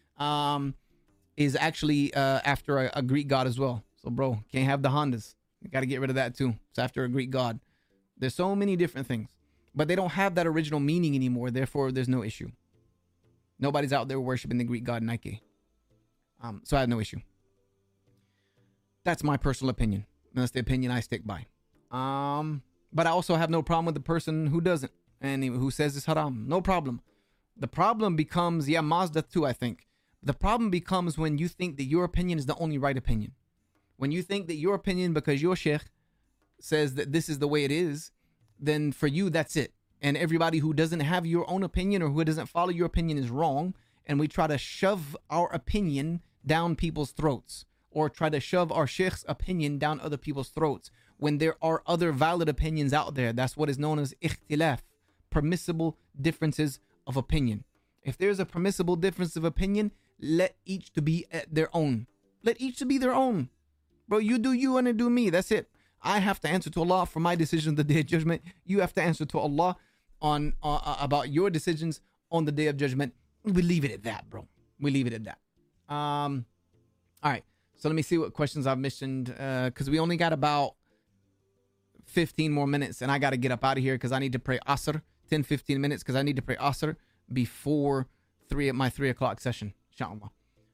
is actually after a Greek god as well. So, bro, can't have the Hondas. You got to get rid of that too. It's after a Greek god. There's so many different things, but they don't have that original meaning anymore. Therefore, there's no issue. Nobody's out there worshiping the Greek god Nike. So I have no issue. That's my personal opinion. That's the opinion I stick by. But I also have no problem with the person who doesn't and who says it's haram. No problem. The problem becomes, Mazda too, I think. The problem becomes when you think that your opinion is the only right opinion. When you think that your opinion, because your sheikh says that this is the way it is, then for you, that's it. And everybody who doesn't have your own opinion or who doesn't follow your opinion is wrong. And we try to shove our opinion down people's throats, or try to shove our sheikh's opinion down other people's throats when there are other valid opinions out there. That's what is known as ikhtilaf, permissible differences of opinion. If there's a permissible difference of opinion, let each to be their own. Let each to be their own. Bro, you do you and I do me. That's it. I have to answer to Allah for my decision on the Day of Judgment. You have to answer to Allah on about your decisions on the Day of Judgment. We leave it at that, bro. We leave it at that. All right. So let me see what questions I've mentioned, because we only got about 15 more minutes, and I got to get up out of here because I need to pray Asr. 10-15 minutes because I need to pray Asr before my 3 o'clock session, inshallah.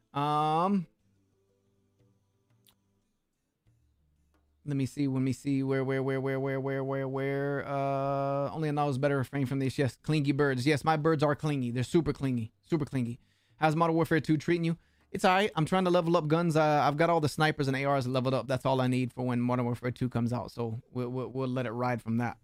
Let me see. Where. Only Allah is better refrain from this. Yes, clingy birds. Yes, my birds are clingy. They're super clingy. Super clingy. How's Modern Warfare 2 treating you? It's all right. I'm trying to level up guns. I've got all the snipers and ARs leveled up. That's all I need for when Modern Warfare 2 comes out. So we'll let it ride from that.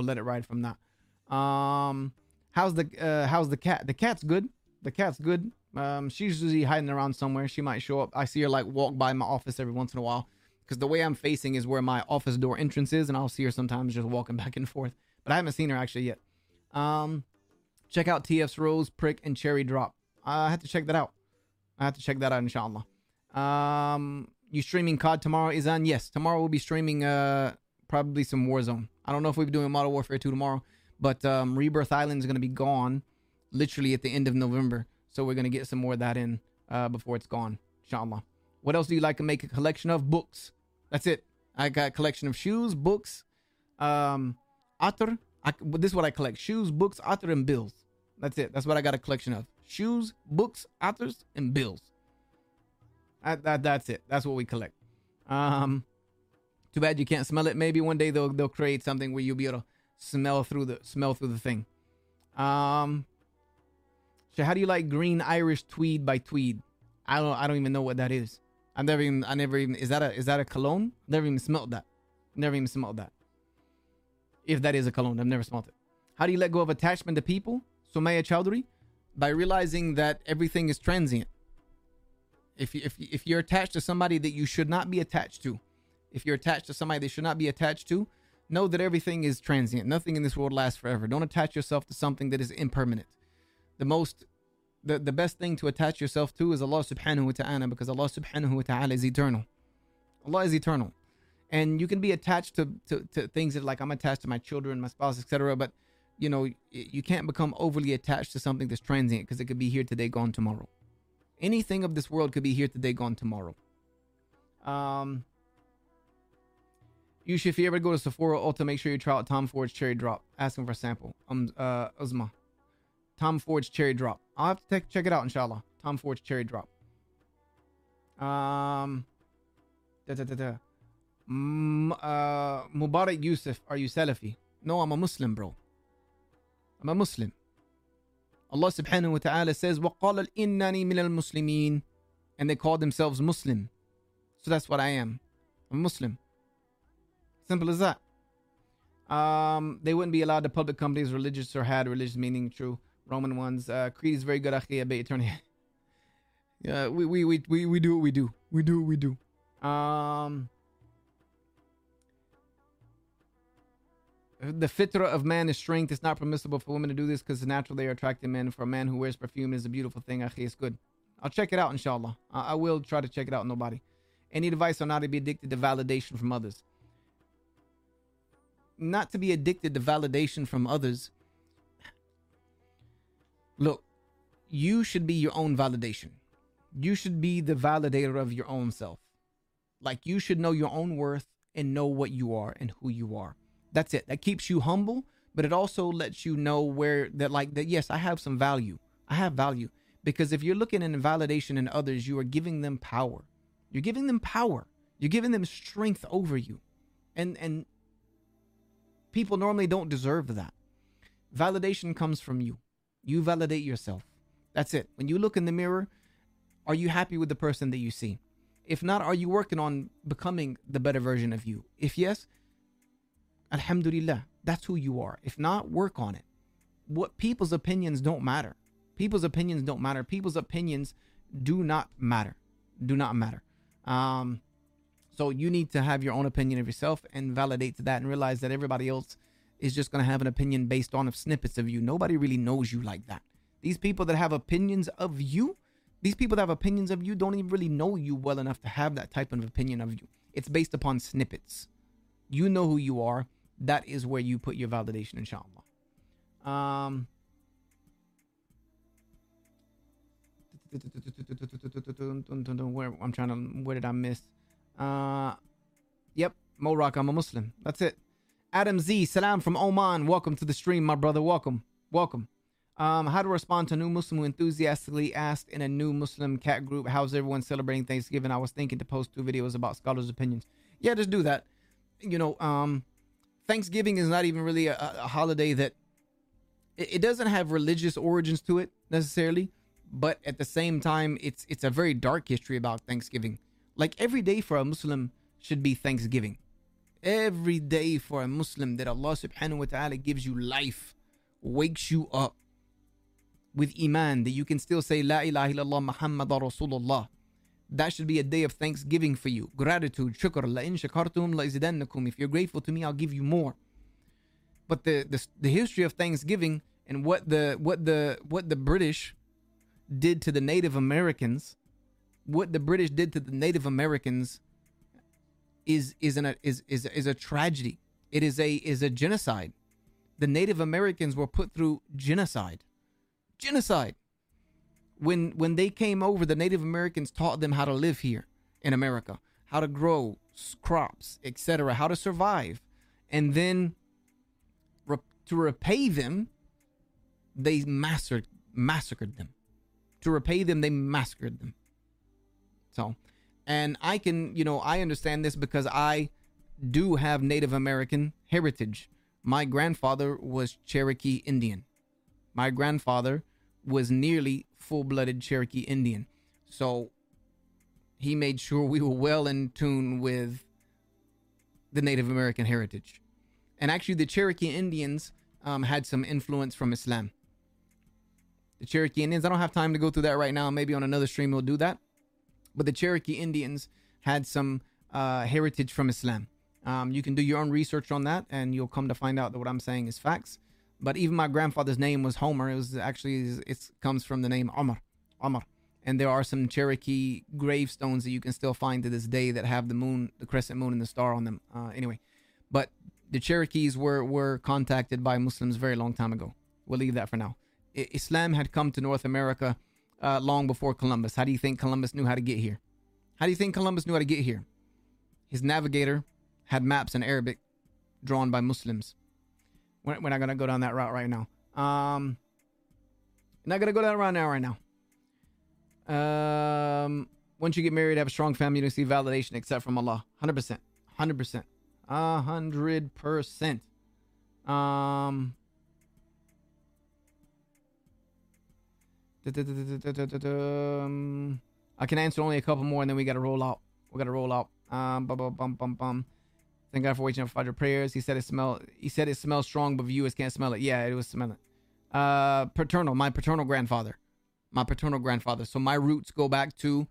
How's the cat? The cat's good. She's usually hiding around somewhere. She might show up. I see her like walk by my office every once in a while, because the way I'm facing is where my office door entrance is, and I'll see her sometimes just walking back and forth. But I haven't seen her actually yet. Check out TF's Rose, Prick, and Cherry Drop. I have to check that out. Inshallah. You streaming COD tomorrow, Izan? Yes, tomorrow we'll be streaming probably some Warzone. I don't know if we'll be doing Modern Warfare 2 tomorrow, but Rebirth Island is going to be gone literally at the end of November. So we're going to get some more of that in before it's gone, inshallah. What else do you like to make a collection of? Books. That's it. I got a collection of shoes, books, atr. This is what I collect. Shoes, books, atr, and bills. That's it. That's what I got a collection of. Shoes, books, athers, and bills. That's it. That's what we collect. Too bad you can't smell it. Maybe one day they'll create something where you'll be able to smell through the thing. So how do you like Green Irish Tweed by Tweed? I don't even know what that is. I never even is that a cologne? Never even smelled that. If that is a cologne, I've never smelled it. How do you let go of attachment to people? Sumaya Chowdhury? By realizing that everything is transient. If you're attached to somebody that you should not be attached to, if you're attached to somebody that should not be attached to, know that everything is transient. Nothing in this world lasts forever. Don't attach yourself to something that is impermanent. The best thing to attach yourself to is Allah subhanahu wa ta'ala, because Allah subhanahu wa ta'ala is eternal. Allah is eternal. And you can be attached to things that, like, I'm attached to my children, my spouse, etc. But you know, you can't become overly attached to something that's transient, because it could be here today, gone tomorrow. Anything of this world could be here today, gone tomorrow. You should, if you ever go to Sephora Ulta, make sure you try out Tom Ford's Cherry Drop. Ask him for a sample. Uzma. Tom Ford's Cherry Drop. I'll have to check it out, inshallah. Tom Ford's Cherry Drop. Mubarak Yusuf, are you Salafi? No, I'm a Muslim, bro. I'm a Muslim. Allah subhanahu wa ta'ala says, وَقَالَ الْإِنَّنِي مِنَ الْمُسْلِمِينَ, and they call themselves Muslim. So that's what I am. I'm a Muslim. Simple as that. They wouldn't be allowed to public companies religious or had religious meaning. True. Roman ones. Creed is very good. Akhi, abay eternity. Yeah, we do what we do. We do what we do. The fitra of man is strength. It's not permissible for women to do this because it's natural they are attracted men. For a man who wears perfume is a beautiful thing. Akhi, it's good. I'll check it out, inshallah. I will try to check it out, nobody. Any advice on how to be addicted to validation from others? Not to be addicted to validation from others. Look, you should be your own validation. You should be the validator of your own self. Like, you should know your own worth and know what you are and who you are. That's it. That keeps you humble, but it also lets you know that yes, I have some value. I have value. Because if you're looking in validation in others, you are giving them power. You're giving them power. You're giving them strength over you. And people normally don't deserve that. Validation comes from you. You validate yourself. That's it. When you look in the mirror, are you happy with the person that you see? If not, are you working on becoming the better version of you? If yes, alhamdulillah, that's who you are. If not, work on it. What people's opinions don't matter. People's opinions don't matter. People's opinions do not matter. Do not matter. So you need to have your own opinion of yourself and validate to that and realize that everybody else is just going to have an opinion based on snippets of you. Nobody really knows you like that. These people that have opinions of you, don't even really know you well enough to have that type of opinion of you. It's based upon snippets. You know who you are. That is where you put your validation, inshallah. Where did I miss? Yep, Morak, I'm a Muslim. That's it. Adam Z, salam from Oman. Welcome to the stream, my brother. Welcome. How to respond to a new Muslim who enthusiastically asked in a new Muslim cat group, how's everyone celebrating Thanksgiving? I was thinking to post 2 videos about scholars' opinions. Yeah, just do that. Thanksgiving is not even really a holiday that it doesn't have religious origins to it necessarily, but at the same time, it's a very dark history about Thanksgiving. Like, every day for a Muslim should be Thanksgiving. Every day for a Muslim that Allah subhanahu wa ta'ala gives you life, wakes you up with iman, that you can still say La ilaha illallah Muhammadur Rasulullah. That should be a day of thanksgiving for you. Gratitude, shukr, la in shakartum la izidannakum. If you're grateful to me, I'll give you more. But the history of Thanksgiving and what the British did to the Native Americans, is a tragedy. It is a genocide. The Native Americans were put through genocide. When they came over, the Native Americans taught them how to live here in America, how to grow crops, etc., how to survive. And then to repay them, they massacred them. To repay them, they massacred them. So, and I understand this because I do have Native American heritage. My grandfather was Cherokee Indian. My grandfather was nearly full-blooded Cherokee Indian. So he made sure we were well in tune with the Native American heritage. And actually, the Cherokee Indians had some influence from Islam. The Cherokee Indians, I don't have time to go through that right now. Maybe on another stream we'll do that. But the Cherokee Indians had some heritage from Islam. You can do your own research on that, and you'll come to find out that what I'm saying is facts. But even my grandfather's name was Homer. It comes from the name Omar. And there are some Cherokee gravestones that you can still find to this day that have the moon, the crescent moon, and the star on them. Anyway, but the Cherokees were contacted by Muslims a very long time ago. We'll leave that for now. Islam had come to North America long before Columbus. How do you think Columbus knew how to get here? His navigator had maps in Arabic drawn by Muslims. We're not going to go down that route right now. Not going to go down that route right now. Once you get married, have a strong family, you don't see validation except from Allah. 100%. 100%. 100%. I can answer only a couple more and then we got to roll out. Thank God for waking up for your prayers. He said it smells strong, but viewers can't smell it. Yeah, it was smelling. My paternal grandfather. So my roots go back to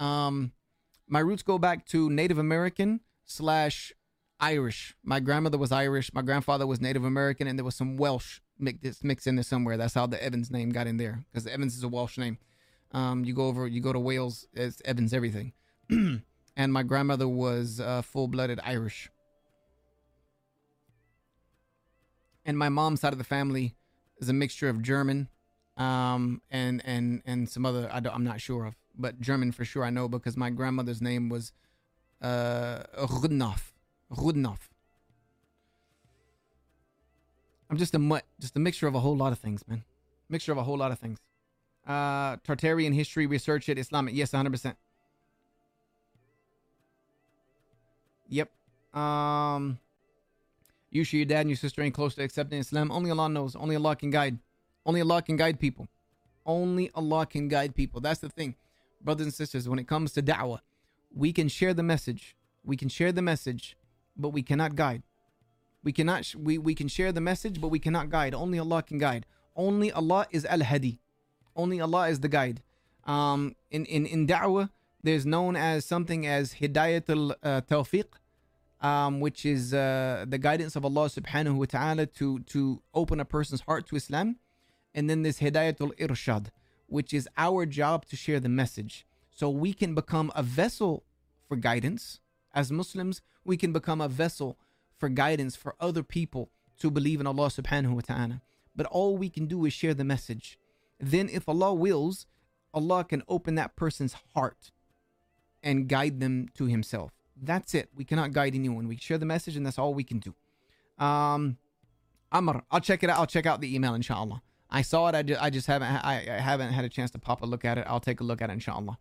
Native American / Irish. My grandmother was Irish. My grandfather was Native American, and there was some Welsh mixed in there somewhere. That's how the Evans name got in there, because Evans is a Welsh name. You go to Wales, it's Evans everything. And my grandmother was full-blooded Irish. And my mom's side of the family is a mixture of German, and some other I'm not sure of, but German for sure I know because my grandmother's name was Rudnoff. I'm just a mutt, just a mixture of a whole lot of things, man. Mixture of a whole lot of things. Tartarian history, research it, Islamic, yes, 100%. Yep. You sure your dad and your sister ain't close to accepting Islam? Only Allah knows. Only Allah can guide. Only Allah can guide people. Only Allah can guide people. That's the thing. Brothers and sisters, when it comes to da'wah, we can share the message. We can share the message, but we cannot guide. We cannot, we can share the message, but we cannot guide. Only Allah can guide. Only Allah is al-hadi. Only Allah is the guide. In da'wah, there's known as something as hidayat al-tawfiq, which is the guidance of Allah subhanahu wa ta'ala to open a person's heart to Islam. And then there's hidayat al-irshad, which is our job to share the message. So we can become a vessel for guidance. As Muslims, we can become a vessel for guidance for other people to believe in Allah subhanahu wa ta'ala. But all we can do is share the message. Then if Allah wills, Allah can open that person's heart and guide them to Himself. That's it. We cannot guide anyone. We share the message and that's all we can do. Amr, I'll check it out. I'll check out the email, inshallah. I saw it. I just haven't had a chance to pop a look at it. I'll take a look at it, inshallah.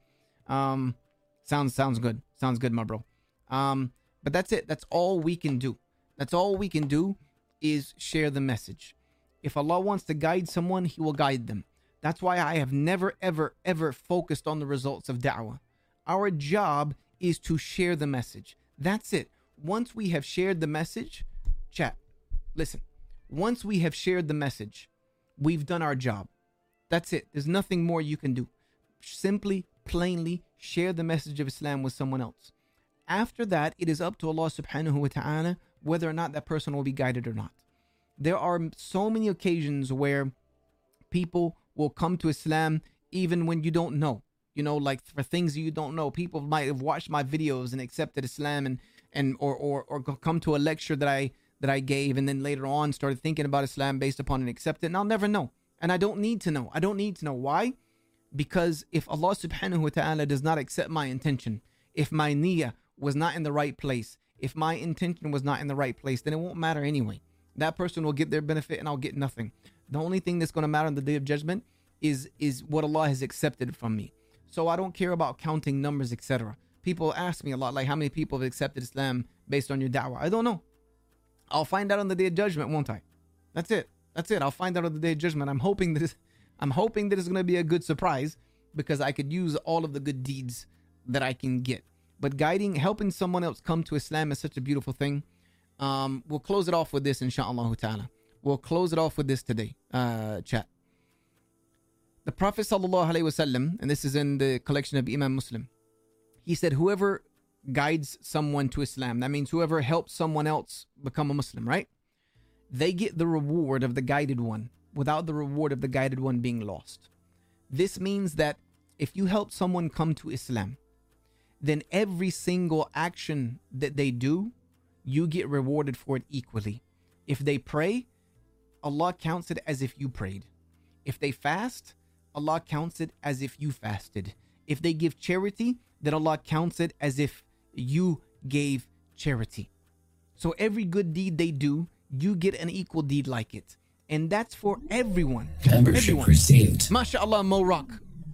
Sounds good. Sounds good, my bro. But that's it. That's all we can do. That's all we can do is share the message. If Allah wants to guide someone, He will guide them. That's why I have never, ever, ever focused on the results of da'wah. Our job is to share the message. That's it. Once we have shared the message, chat, listen. Once we have shared the message, we've done our job. That's it. There's nothing more you can do. Simply, plainly share the message of Islam with someone else. After that, it is up to Allah subhanahu wa ta'ala whether or not that person will be guided or not. There are so many occasions where people will come to Islam even when you don't know. You know, like for things you don't know. People might have watched my videos and accepted Islam or come to a lecture that I gave and then later on started thinking about Islam based upon and accept it. And I'll never know. And I don't need to know. I don't need to know. Why? Because if Allah subhanahu wa ta'ala does not accept my intention, if my niyyah was not in the right place, if my intention was not in the right place, then it won't matter anyway. That person will get their benefit and I'll get nothing. The only thing that's going to matter on the Day of Judgment is what Allah has accepted from me. So I don't care about counting numbers, etc. People ask me a lot, like how many people have accepted Islam based on your da'wah. I don't know. I'll find out on the Day of Judgment, won't I? That's it. That's it. I'll find out on the Day of Judgment. I'm hoping that it's going to be a good surprise because I could use all of the good deeds that I can get. But helping someone else come to Islam is such a beautiful thing. We'll close it off with this, inshaAllah ta'ala. We'll close it off with this today, chat. The Prophet sallallahu alaihi wasallam, and this is in the collection of Imam Muslim, he said, whoever guides someone to Islam, that means whoever helps someone else become a Muslim, right? They get the reward of the guided one without the reward of the guided one being lost. This means that if you help someone come to Islam, then every single action that they do, you get rewarded for it equally. If they pray, Allah counts it as if you prayed. If they fast, Allah counts it as if you fasted. If they give charity, then Allah counts it as if you gave charity. So every good deed they do, you get an equal deed like it. And that's for everyone. Membership received. MashaAllah, Mo Rock,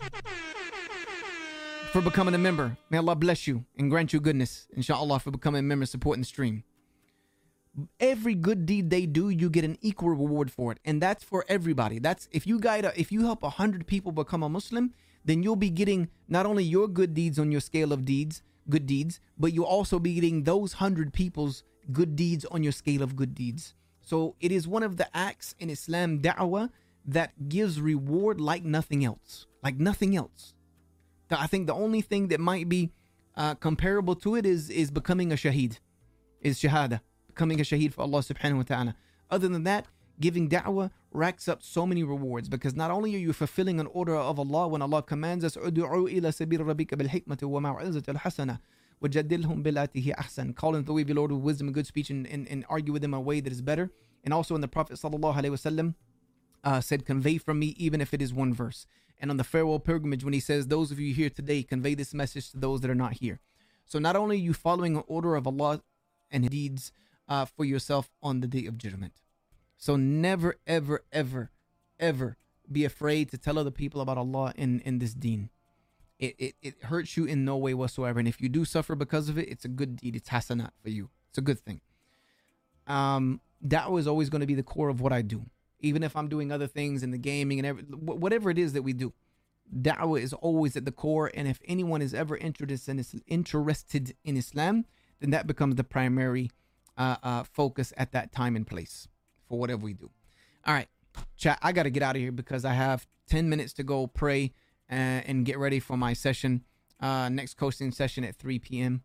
for becoming a member. May Allah bless you and grant you goodness. InshaAllah, for becoming a member, supporting the stream. Every good deed they do, you get an equal reward for it. And that's for everybody. That's if you help 100 people become a Muslim, then you'll be getting not only your good deeds on your scale of good deeds, but you'll also be getting those 100 people's good deeds on your scale of good deeds. So it is one of the acts in Islam, da'wah, that gives reward like nothing else. Like nothing else. I think the only thing that might be comparable to it is becoming a shaheed. Is shahada. Becoming a shaheed for Allah subhanahu wa ta'ala. Other than that, giving da'wah racks up so many rewards, because not only are you fulfilling an order of Allah when Allah commands us, "Ud'u ila sabil rabbika bil hikmati wa maw'izati al hasana wajadilhum billati ahsan," call them to the way of your Lord with wisdom and good speech, and argue with them in a way that is better. And also in the Prophet sallallahu alaihi wasallam, said, convey from me, even if it is one verse. And on the farewell pilgrimage, when he says, those of you here today, convey this message to those that are not here. So not only are you following an order of Allah and deeds for yourself on the day of judgment. So never, ever, ever, ever be afraid to tell other people about Allah in this deen. It hurts you in no way whatsoever. And if you do suffer because of it, it's a good deed. It's hasanat for you. It's a good thing. Da'wah is always going to be the core of what I do. Even if I'm doing other things in the gaming and whatever it is that we do. Da'wah is always at the core. And if anyone is ever interested in Islam, then that becomes the primary focus at that time and place for whatever we do. All right, chat, I got to get out of here because I have 10 minutes to go pray and get ready for my session, next coaching session at 3 p.m.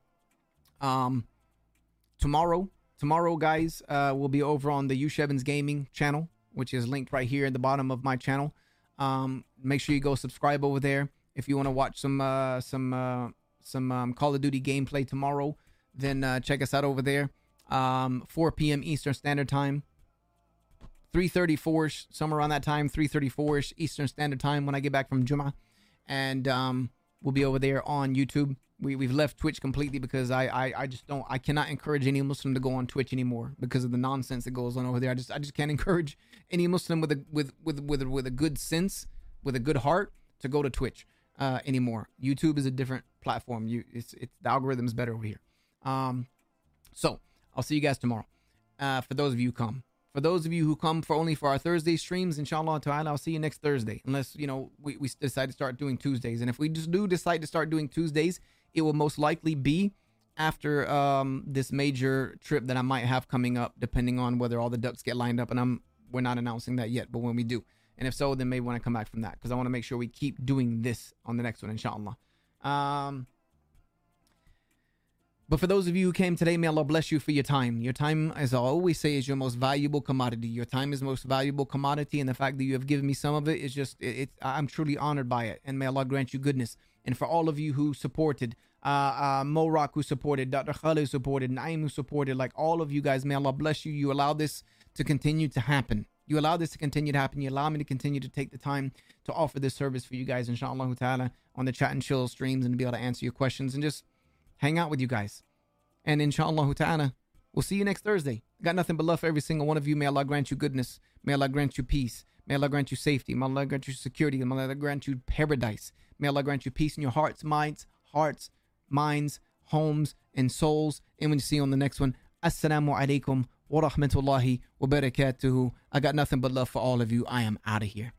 Tomorrow, guys, we'll be over on the Yushevans Gaming channel, which is linked right here at the bottom of my channel. Make sure you go subscribe over there. If you want to watch some Call of Duty gameplay tomorrow, then check us out over there. 4 p.m. Eastern Standard Time. 3:34ish, somewhere around that time, 3:34ish Eastern Standard Time when I get back from Jummah. And we'll be over there on YouTube. We've left Twitch completely because I cannot encourage any Muslim to go on Twitch anymore because of the nonsense that goes on over there. I just can't encourage any Muslim with a good sense, with a good heart, to go to Twitch anymore. YouTube is a different platform. It's the algorithm's better over here. So I'll see you guys tomorrow. For those of you who come. For those of you who come for our Thursday streams, inshallah ta'ala, I'll see you next Thursday. Unless, we decide to start doing Tuesdays. And if we just do decide to start doing Tuesdays, it will most likely be after this major trip that I might have coming up, depending on whether all the ducks get lined up. And we're not announcing that yet, but when we do. And if so, then maybe when I come back from that. Because I want to make sure we keep doing this on the next one, inshallah. But for those of you who came today, may Allah bless you for your time. Your time, as I always say, is your most valuable commodity. Your time is the most valuable commodity, and the fact that you have given me some of it is just, I'm truly honored by it. And may Allah grant you goodness. And for all of you who supported, Morak who supported, Dr. Khalid who supported, Naim who supported, like all of you guys, may Allah bless you. You allow this to continue to happen. You allow this to continue to happen. You allow me to continue to take the time to offer this service for you guys, inshallah ta'ala, on the chat and chill streams, and to be able to answer your questions and just hang out with you guys. And inshallah ta'ala, we'll see you next Thursday. Got nothing but love for every single one of you. May Allah grant you goodness. May Allah grant you peace. May Allah grant you safety. May Allah grant you security. May Allah grant you paradise. May Allah grant you peace in your hearts, minds, homes, and souls. And when you see you on the next one, Assalamu alaikum wa rahmatullahi wa barakatuhu. I got nothing but love for all of you. I am out of here.